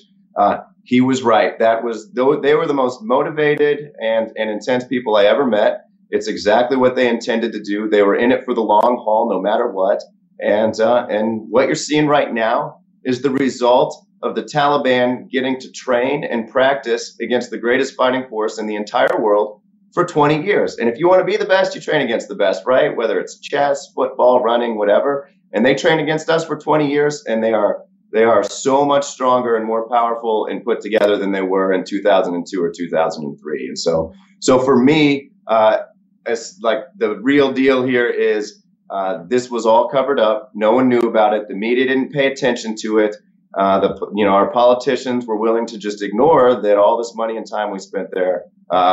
he was right. They were the most motivated and intense people I ever met. It's exactly what they intended to do. They were in it for the long haul, no matter what. And what you're seeing right now is the result of the Taliban getting to train and practice against the greatest fighting force in the entire world for 20 years. And if you want to be the best, you train against the best, right? Whether it's chess, football, running, whatever. And they trained against us for 20 years, and they are so much stronger and more powerful and put together than they were in 2002 or 2003. And so for me, it's like the real deal here is this was all covered up. No one knew about it. The media didn't pay attention to it. Our politicians were willing to just ignore that all this money and time we spent there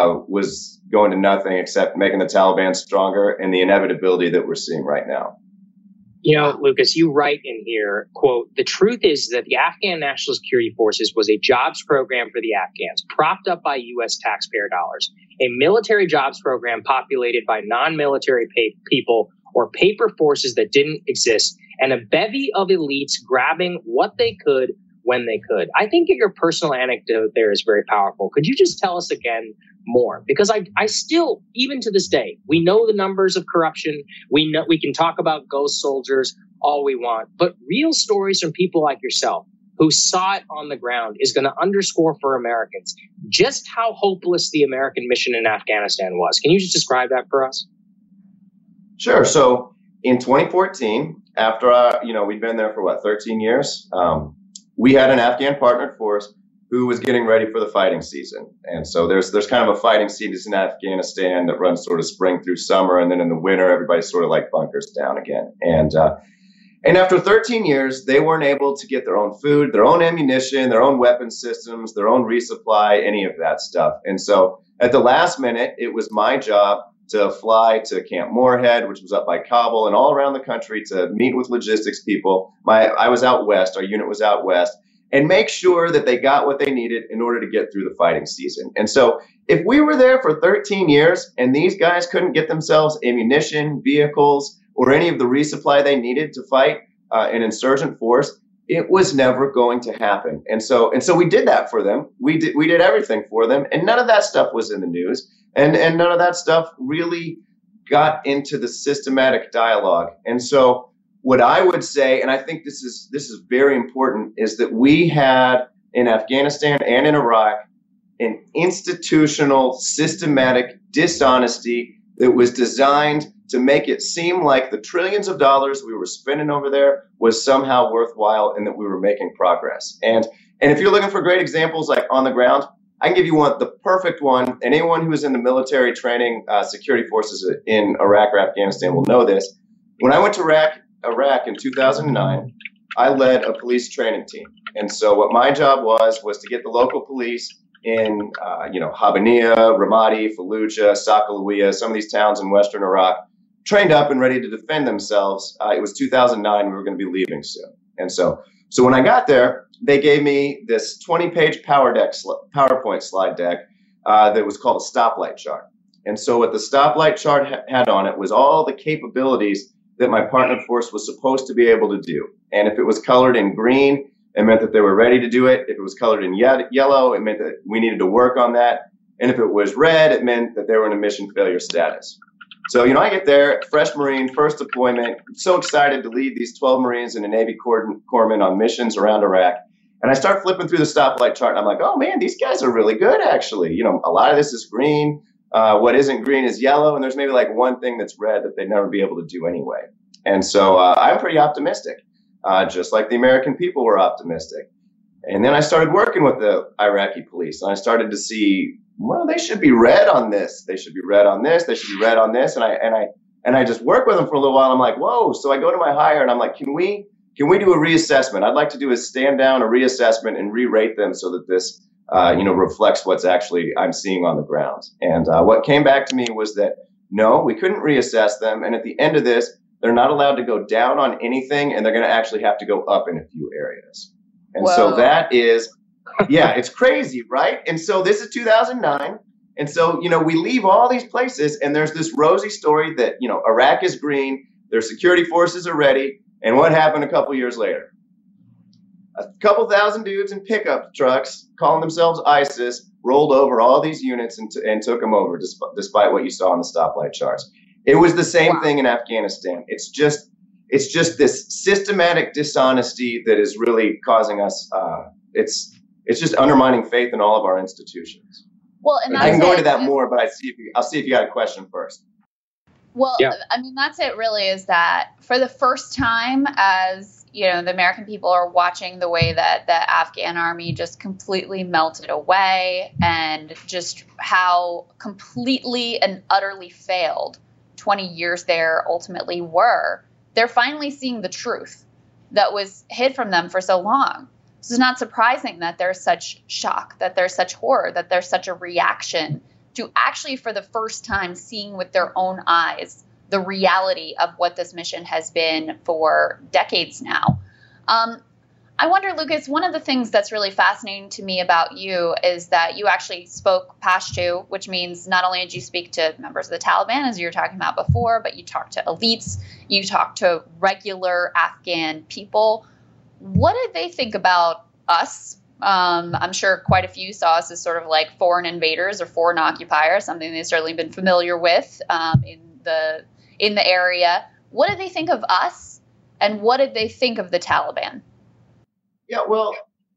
was going to nothing except making the Taliban stronger and the inevitability that we're seeing right now. You know, Lucas, you write in here, quote, "The truth is that the Afghan National Security Forces was a jobs program for the Afghans, propped up by U.S. taxpayer dollars, a military jobs program populated by non-military people or paper forces that didn't exist, and a bevy of elites grabbing what they could when they could." I think your personal anecdote there is very powerful. Could you just tell us again more? Because I still, even to this day, we know the numbers of corruption. We know we can talk about ghost soldiers all we want, but real stories from people like yourself who saw it on the ground is going to underscore for Americans just how hopeless the American mission in Afghanistan was. Can you just describe that for us? Sure. So in 2014, after we'd been there for 13 years, we had an Afghan partner for us who was getting ready for the fighting season. And so there's kind of a fighting season in Afghanistan that runs sort of spring through summer. And then in the winter, everybody sort of like bunkers down again. And after 13 years, they weren't able to get their own food, their own ammunition, their own weapon systems, their own resupply, any of that stuff. And so at the last minute, it was my job to fly to Camp Moorhead, which was up by Kabul, and all around the country to meet with logistics people. I was out west, our unit was out west, and make sure that they got what they needed in order to get through the fighting season. And so if we were there for 13 years and these guys couldn't get themselves ammunition, vehicles, or any of the resupply they needed to fight an insurgent force, it was never going to happen. And so we did that for them. We did everything for them, and none of that stuff was in the news, and none of that stuff really got into the systematic dialogue. And so what I would say, and I think this is very important, is that we had in Afghanistan and in Iraq an institutional, systematic dishonesty that was designed to make it seem like the trillions of dollars we were spending over there was somehow worthwhile and that we were making progress. And if you're looking for great examples like on the ground, I can give you the perfect one. And anyone who is in the military training security forces in Iraq or Afghanistan will know this. When I went to Iraq in 2009, I led a police training team. And so what my job was to get the local police in, Habaniya, Ramadi, Fallujah, Saqaliya, some of these towns in Western Iraq, trained up and ready to defend themselves. It was 2009. We were going to be leaving soon. And so when I got there, they gave me this 20-page PowerPoint slide deck that was called a stoplight chart. And so what the stoplight chart had on it was all the capabilities that my partner force was supposed to be able to do. And if it was colored in green, it meant that they were ready to do it. If it was colored in yellow, it meant that we needed to work on that. And if it was red, it meant that they were in a mission failure status. So, I get there, fresh Marine, first deployment, so excited to lead these 12 Marines and a Navy corpsman on missions around Iraq. And I start flipping through the stoplight chart, and I'm like, oh, man, these guys are really good, actually. A lot of this is green. What isn't green is yellow, and there's maybe like one thing that's red that they'd never be able to do anyway. And so I'm pretty optimistic, just like the American people were optimistic. And then I started working with the Iraqi police, and I started to see, well, they should be red on this. They should be red on this. They should be red on this. And I just work with them for a little while. I'm like, whoa. So I go to my hire, and I'm like, can we do a reassessment? I'd like to do a stand down, a reassessment, and re-rate them so that this reflects what's actually I'm seeing on the ground. And what came back to me was that, no, we couldn't reassess them. And at the end of this, they're not allowed to go down on anything, and they're going to actually have to go up in a few areas. And Whoa. So that is, yeah, it's crazy, right? And so this is 2009. And so, we leave all these places, and there's this rosy story that, Iraq is green, their security forces are ready. And what happened a couple years later? A couple thousand dudes in pickup trucks calling themselves ISIS rolled over all these units and took them over, despite what you saw on the stoplight charts. It was the same thing in Afghanistan. It's just this systematic dishonesty that is really causing us. It's just undermining faith in all of our institutions. Well, and I can go into that more, but I'll see if you got a question first. Well, yeah. I mean, that's it really, is that for the first time, as the American people are watching the way that the Afghan army just completely melted away, and just how completely and utterly failed 20 years there ultimately were, they're finally seeing the truth that was hid from them for so long. So it's not surprising that there's such shock, that there's such horror, that there's such a reaction to actually for the first time seeing with their own eyes the reality of what this mission has been for decades now. I wonder, Lucas, one of the things that's really fascinating to me about you is that you actually spoke Pashto, which means not only did you speak to members of the Taliban, as you were talking about before, but you talked to elites, you talked to regular Afghan people. What did they think about us? I'm sure quite a few saw us as sort of like foreign invaders or foreign occupiers, something they've certainly been familiar with in the area. What did they think of us, and what did they think of the Taliban? Yeah, well,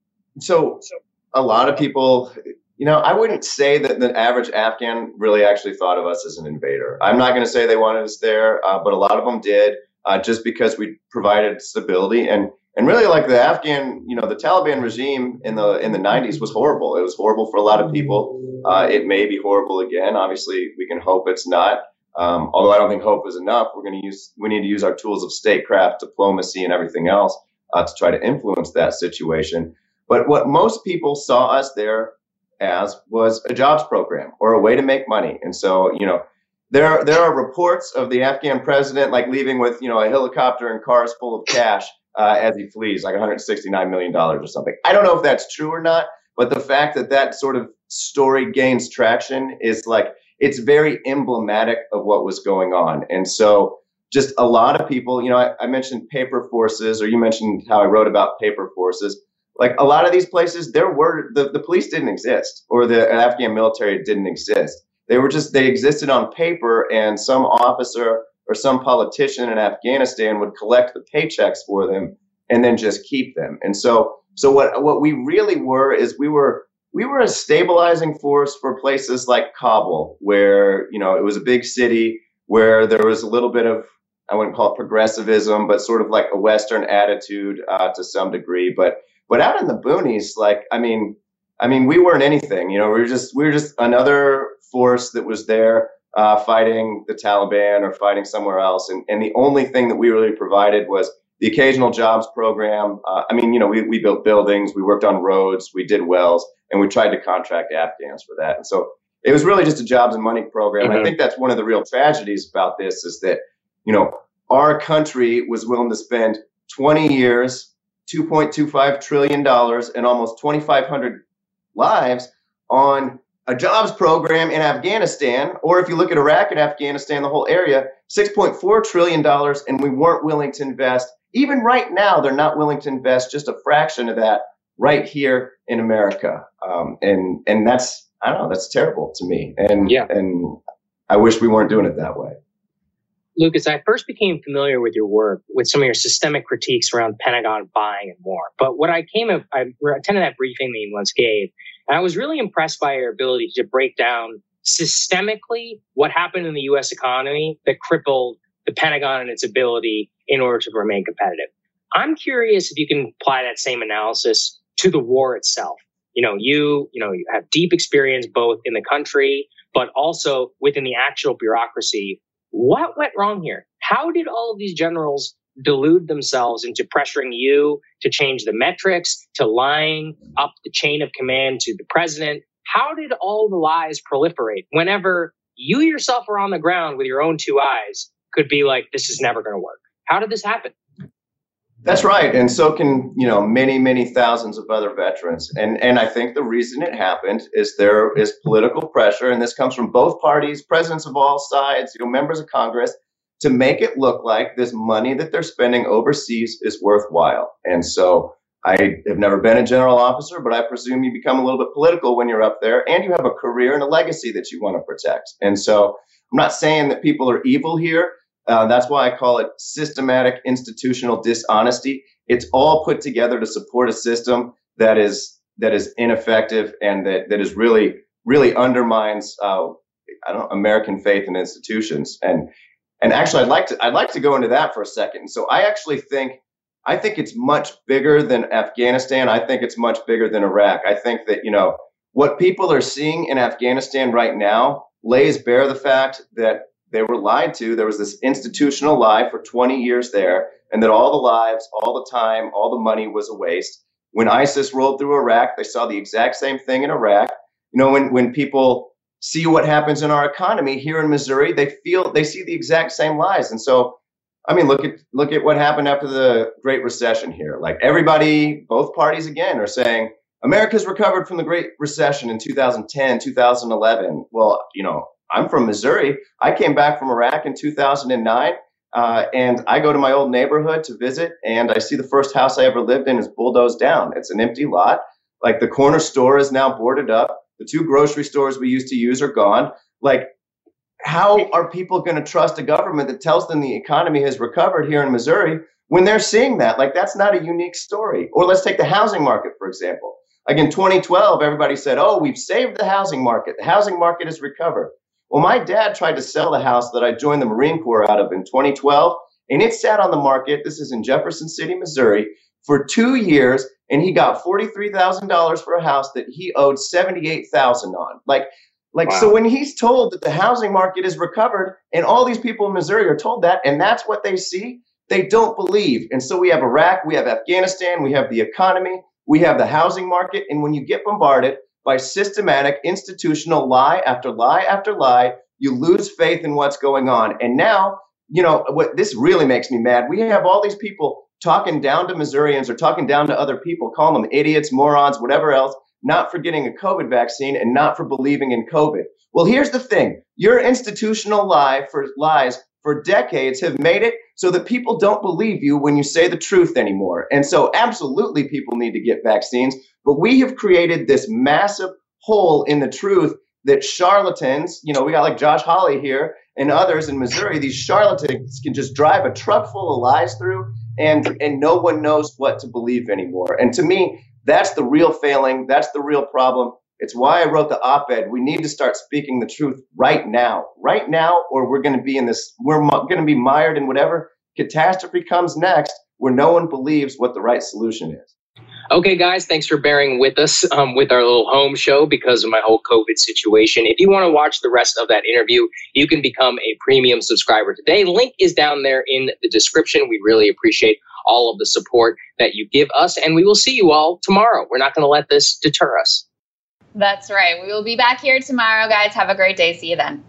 so a lot of people, I wouldn't say that the average Afghan really actually thought of us as an invader. I'm not going to say they wanted us there, but a lot of them did, just because we provided stability. And really, like the Afghan, the Taliban regime in the 90s was horrible. It was horrible for a lot of people. It may be horrible again. Obviously, we can hope it's not. Although I don't think hope is enough. We need to use our tools of statecraft, diplomacy, and everything else to try to influence that situation. But what most people saw us there as was a jobs program or a way to make money. And so, there are reports of the Afghan president like leaving with, a helicopter and cars full of cash as he flees, like $169 million or something. I don't know if that's true or not, but the fact that sort of story gains traction is it's very emblematic of what was going on. And so just a lot of people, I mentioned paper forces, or you mentioned how I wrote about paper forces. Like a lot of these places, the police didn't exist, or the Afghan military didn't exist. They existed on paper, and some officer or some politician in Afghanistan would collect the paychecks for them and then just keep them. And so what we really were is we were a stabilizing force for places like Kabul, where, it was a big city where there was a little bit of, I wouldn't call it progressivism, but sort of like a Western attitude to some degree. But out in the boonies, we weren't anything. We were just another force that was there fighting the Taliban or fighting somewhere else. And the only thing that we really provided was the occasional jobs program. We built buildings, we worked on roads, we did wells, and we tried to contract Afghans for that. And so it was really just a jobs and money program. Mm-hmm. I think that's one of the real tragedies about this is that, our country was willing to spend 20 years, $2.25 trillion, and almost 2,500 lives on a jobs program in Afghanistan. Or if you look at Iraq and Afghanistan, the whole area, $6.4 trillion, and we weren't willing to invest. Even right now, they're not willing to invest just a fraction of that right here in America. And that's, I don't know, that's terrible to me. And I wish we weren't doing it that way. Lucas, I first became familiar with your work with some of your systemic critiques around Pentagon buying and more. But I attended that briefing that you once gave, and I was really impressed by your ability to break down systemically what happened in the U.S. economy that crippled the Pentagon and its ability in order to remain competitive. I'm curious if you can apply that same analysis to the war itself. You have deep experience both in the country, but also within the actual bureaucracy. What went wrong here? How did all of these generals delude themselves into pressuring you to change the metrics, to lying up the chain of command to the president? How did all the lies proliferate whenever you yourself were on the ground with your own two eyes could be like, this is never going to work? How did this happen? That's right. And so can, many, many thousands of other veterans. And I think the reason it happened is there is political pressure, and this comes from both parties, presidents of all sides, members of Congress, to make it look like this money that they're spending overseas is worthwhile. And so I have never been a general officer, but I presume you become a little bit political when you're up there, and you have a career and a legacy that you want to protect. And so I'm not saying that people are evil here. That's why I call it systematic institutional dishonesty. It's all put together to support a system that is ineffective and that is really, really undermines American faith in institutions. And actually, I'd like to go into that for a second. So I think it's much bigger than Afghanistan. I think it's much bigger than Iraq. I think that what people are seeing in Afghanistan right now lays bare the fact that they were lied to. There was this institutional lie for 20 years there, and that all the lives, all the time, all the money was a waste. When ISIS rolled through Iraq, they saw the exact same thing in Iraq. When people see what happens in our economy here in Missouri, they see the exact same lies. And so, I mean, look at what happened after the Great Recession here. Like everybody, both parties again are saying America's recovered from the Great Recession in 2010, 2011. Well, I'm from Missouri. I came back from Iraq in 2009. And I go to my old neighborhood to visit, and I see the first house I ever lived in is bulldozed down. It's an empty lot. Like the corner store is now boarded up. The 2 grocery stores we used to use are gone. Like, how are people going to trust a government that tells them the economy has recovered here in Missouri when they're seeing that? Like, that's not a unique story. Or let's take the housing market, for example. Like in 2012, everybody said, oh, we've saved the housing market. The housing market has recovered. Well, my dad tried to sell the house that I joined the Marine Corps out of in 2012, and it sat on the market. This is in Jefferson City, Missouri, for 2 years, and he got $43,000 for a house that he owed $78,000 on. Like, wow. So when he's told that the housing market is recovered, and all these people in Missouri are told that, and that's what they see, they don't believe. And so we have Iraq, we have Afghanistan, we have the economy, we have the housing market, and when you get bombarded by systematic, institutional lie after lie after lie, you lose faith in what's going on. And now, what this really makes me mad. We have all these people talking down to Missourians or talking down to other people, calling them idiots, morons, whatever else, not for getting a COVID vaccine and not for believing in COVID. Well, here's the thing. Your institutional lies for decades have made it so that people don't believe you when you say the truth anymore. And so absolutely people need to get vaccines. But we have created this massive hole in the truth that charlatans, we got like Josh Hawley here and others in Missouri, these charlatans can just drive a truck full of lies through and no one knows what to believe anymore. And to me, that's the real failing. That's the real problem. It's why I wrote the op-ed. We need to start speaking the truth right now, or we're going to be going to be mired in whatever catastrophe comes next where no one believes what the right solution is. Okay, guys, thanks for bearing with us with our little home show because of my whole COVID situation. If you want to watch the rest of that interview, you can become a premium subscriber today. Link is down there in the description. We really appreciate all of the support that you give us, and we will see you all tomorrow. We're not going to let this deter us. That's right. We will be back here tomorrow, guys. Have a great day. See you then.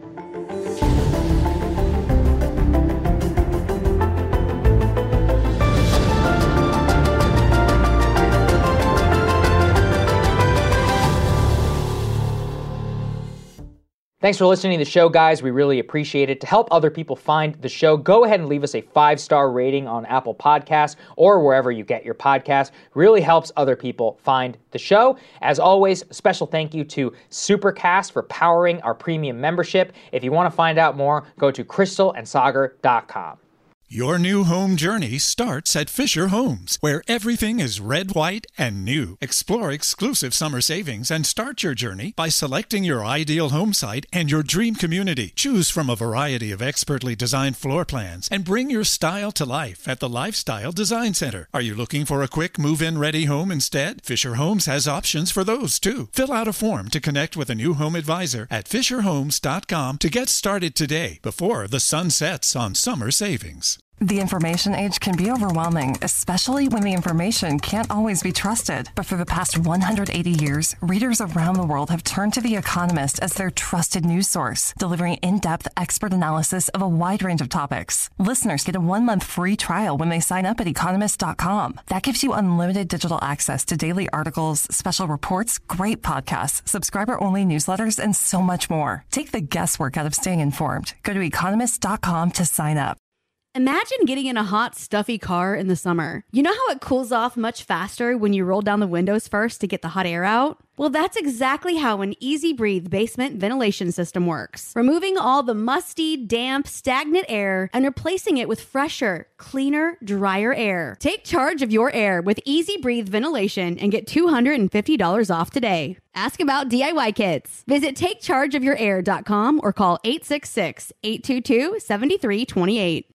Thanks for listening to the show, guys. We really appreciate it. To help other people find the show, go ahead and leave us a 5-star rating on Apple Podcasts or wherever you get your podcasts. Really helps other people find the show. As always, special thank you to Supercast for powering our premium membership. If you want to find out more, go to crystalandsagar.com. Your new home journey starts at Fisher Homes, where everything is red, white, and new. Explore exclusive summer savings and start your journey by selecting your ideal home site and your dream community. Choose from a variety of expertly designed floor plans and bring your style to life at the Lifestyle Design Center. Are you looking for a quick move-in ready home instead? Fisher Homes has options for those too. Fill out a form to connect with a new home advisor at FisherHomes.com to get started today before the sun sets on summer savings. The information age can be overwhelming, especially when the information can't always be trusted. But for the past 180 years, readers around the world have turned to The Economist as their trusted news source, delivering in-depth expert analysis of a wide range of topics. Listeners get a 1-month free trial when they sign up at economist.com. That gives you unlimited digital access to daily articles, special reports, great podcasts, subscriber-only newsletters, and so much more. Take the guesswork out of staying informed. Go to economist.com to sign up. Imagine getting in a hot, stuffy car in the summer. You know how it cools off much faster when you roll down the windows first to get the hot air out? Well, that's exactly how an Easy Breathe basement ventilation system works. Removing all the musty, damp, stagnant air and replacing it with fresher, cleaner, drier air. Take charge of your air with Easy Breathe ventilation and get $250 off today. Ask about DIY kits. Visit takechargeofyourair.com or call 866-822-7328.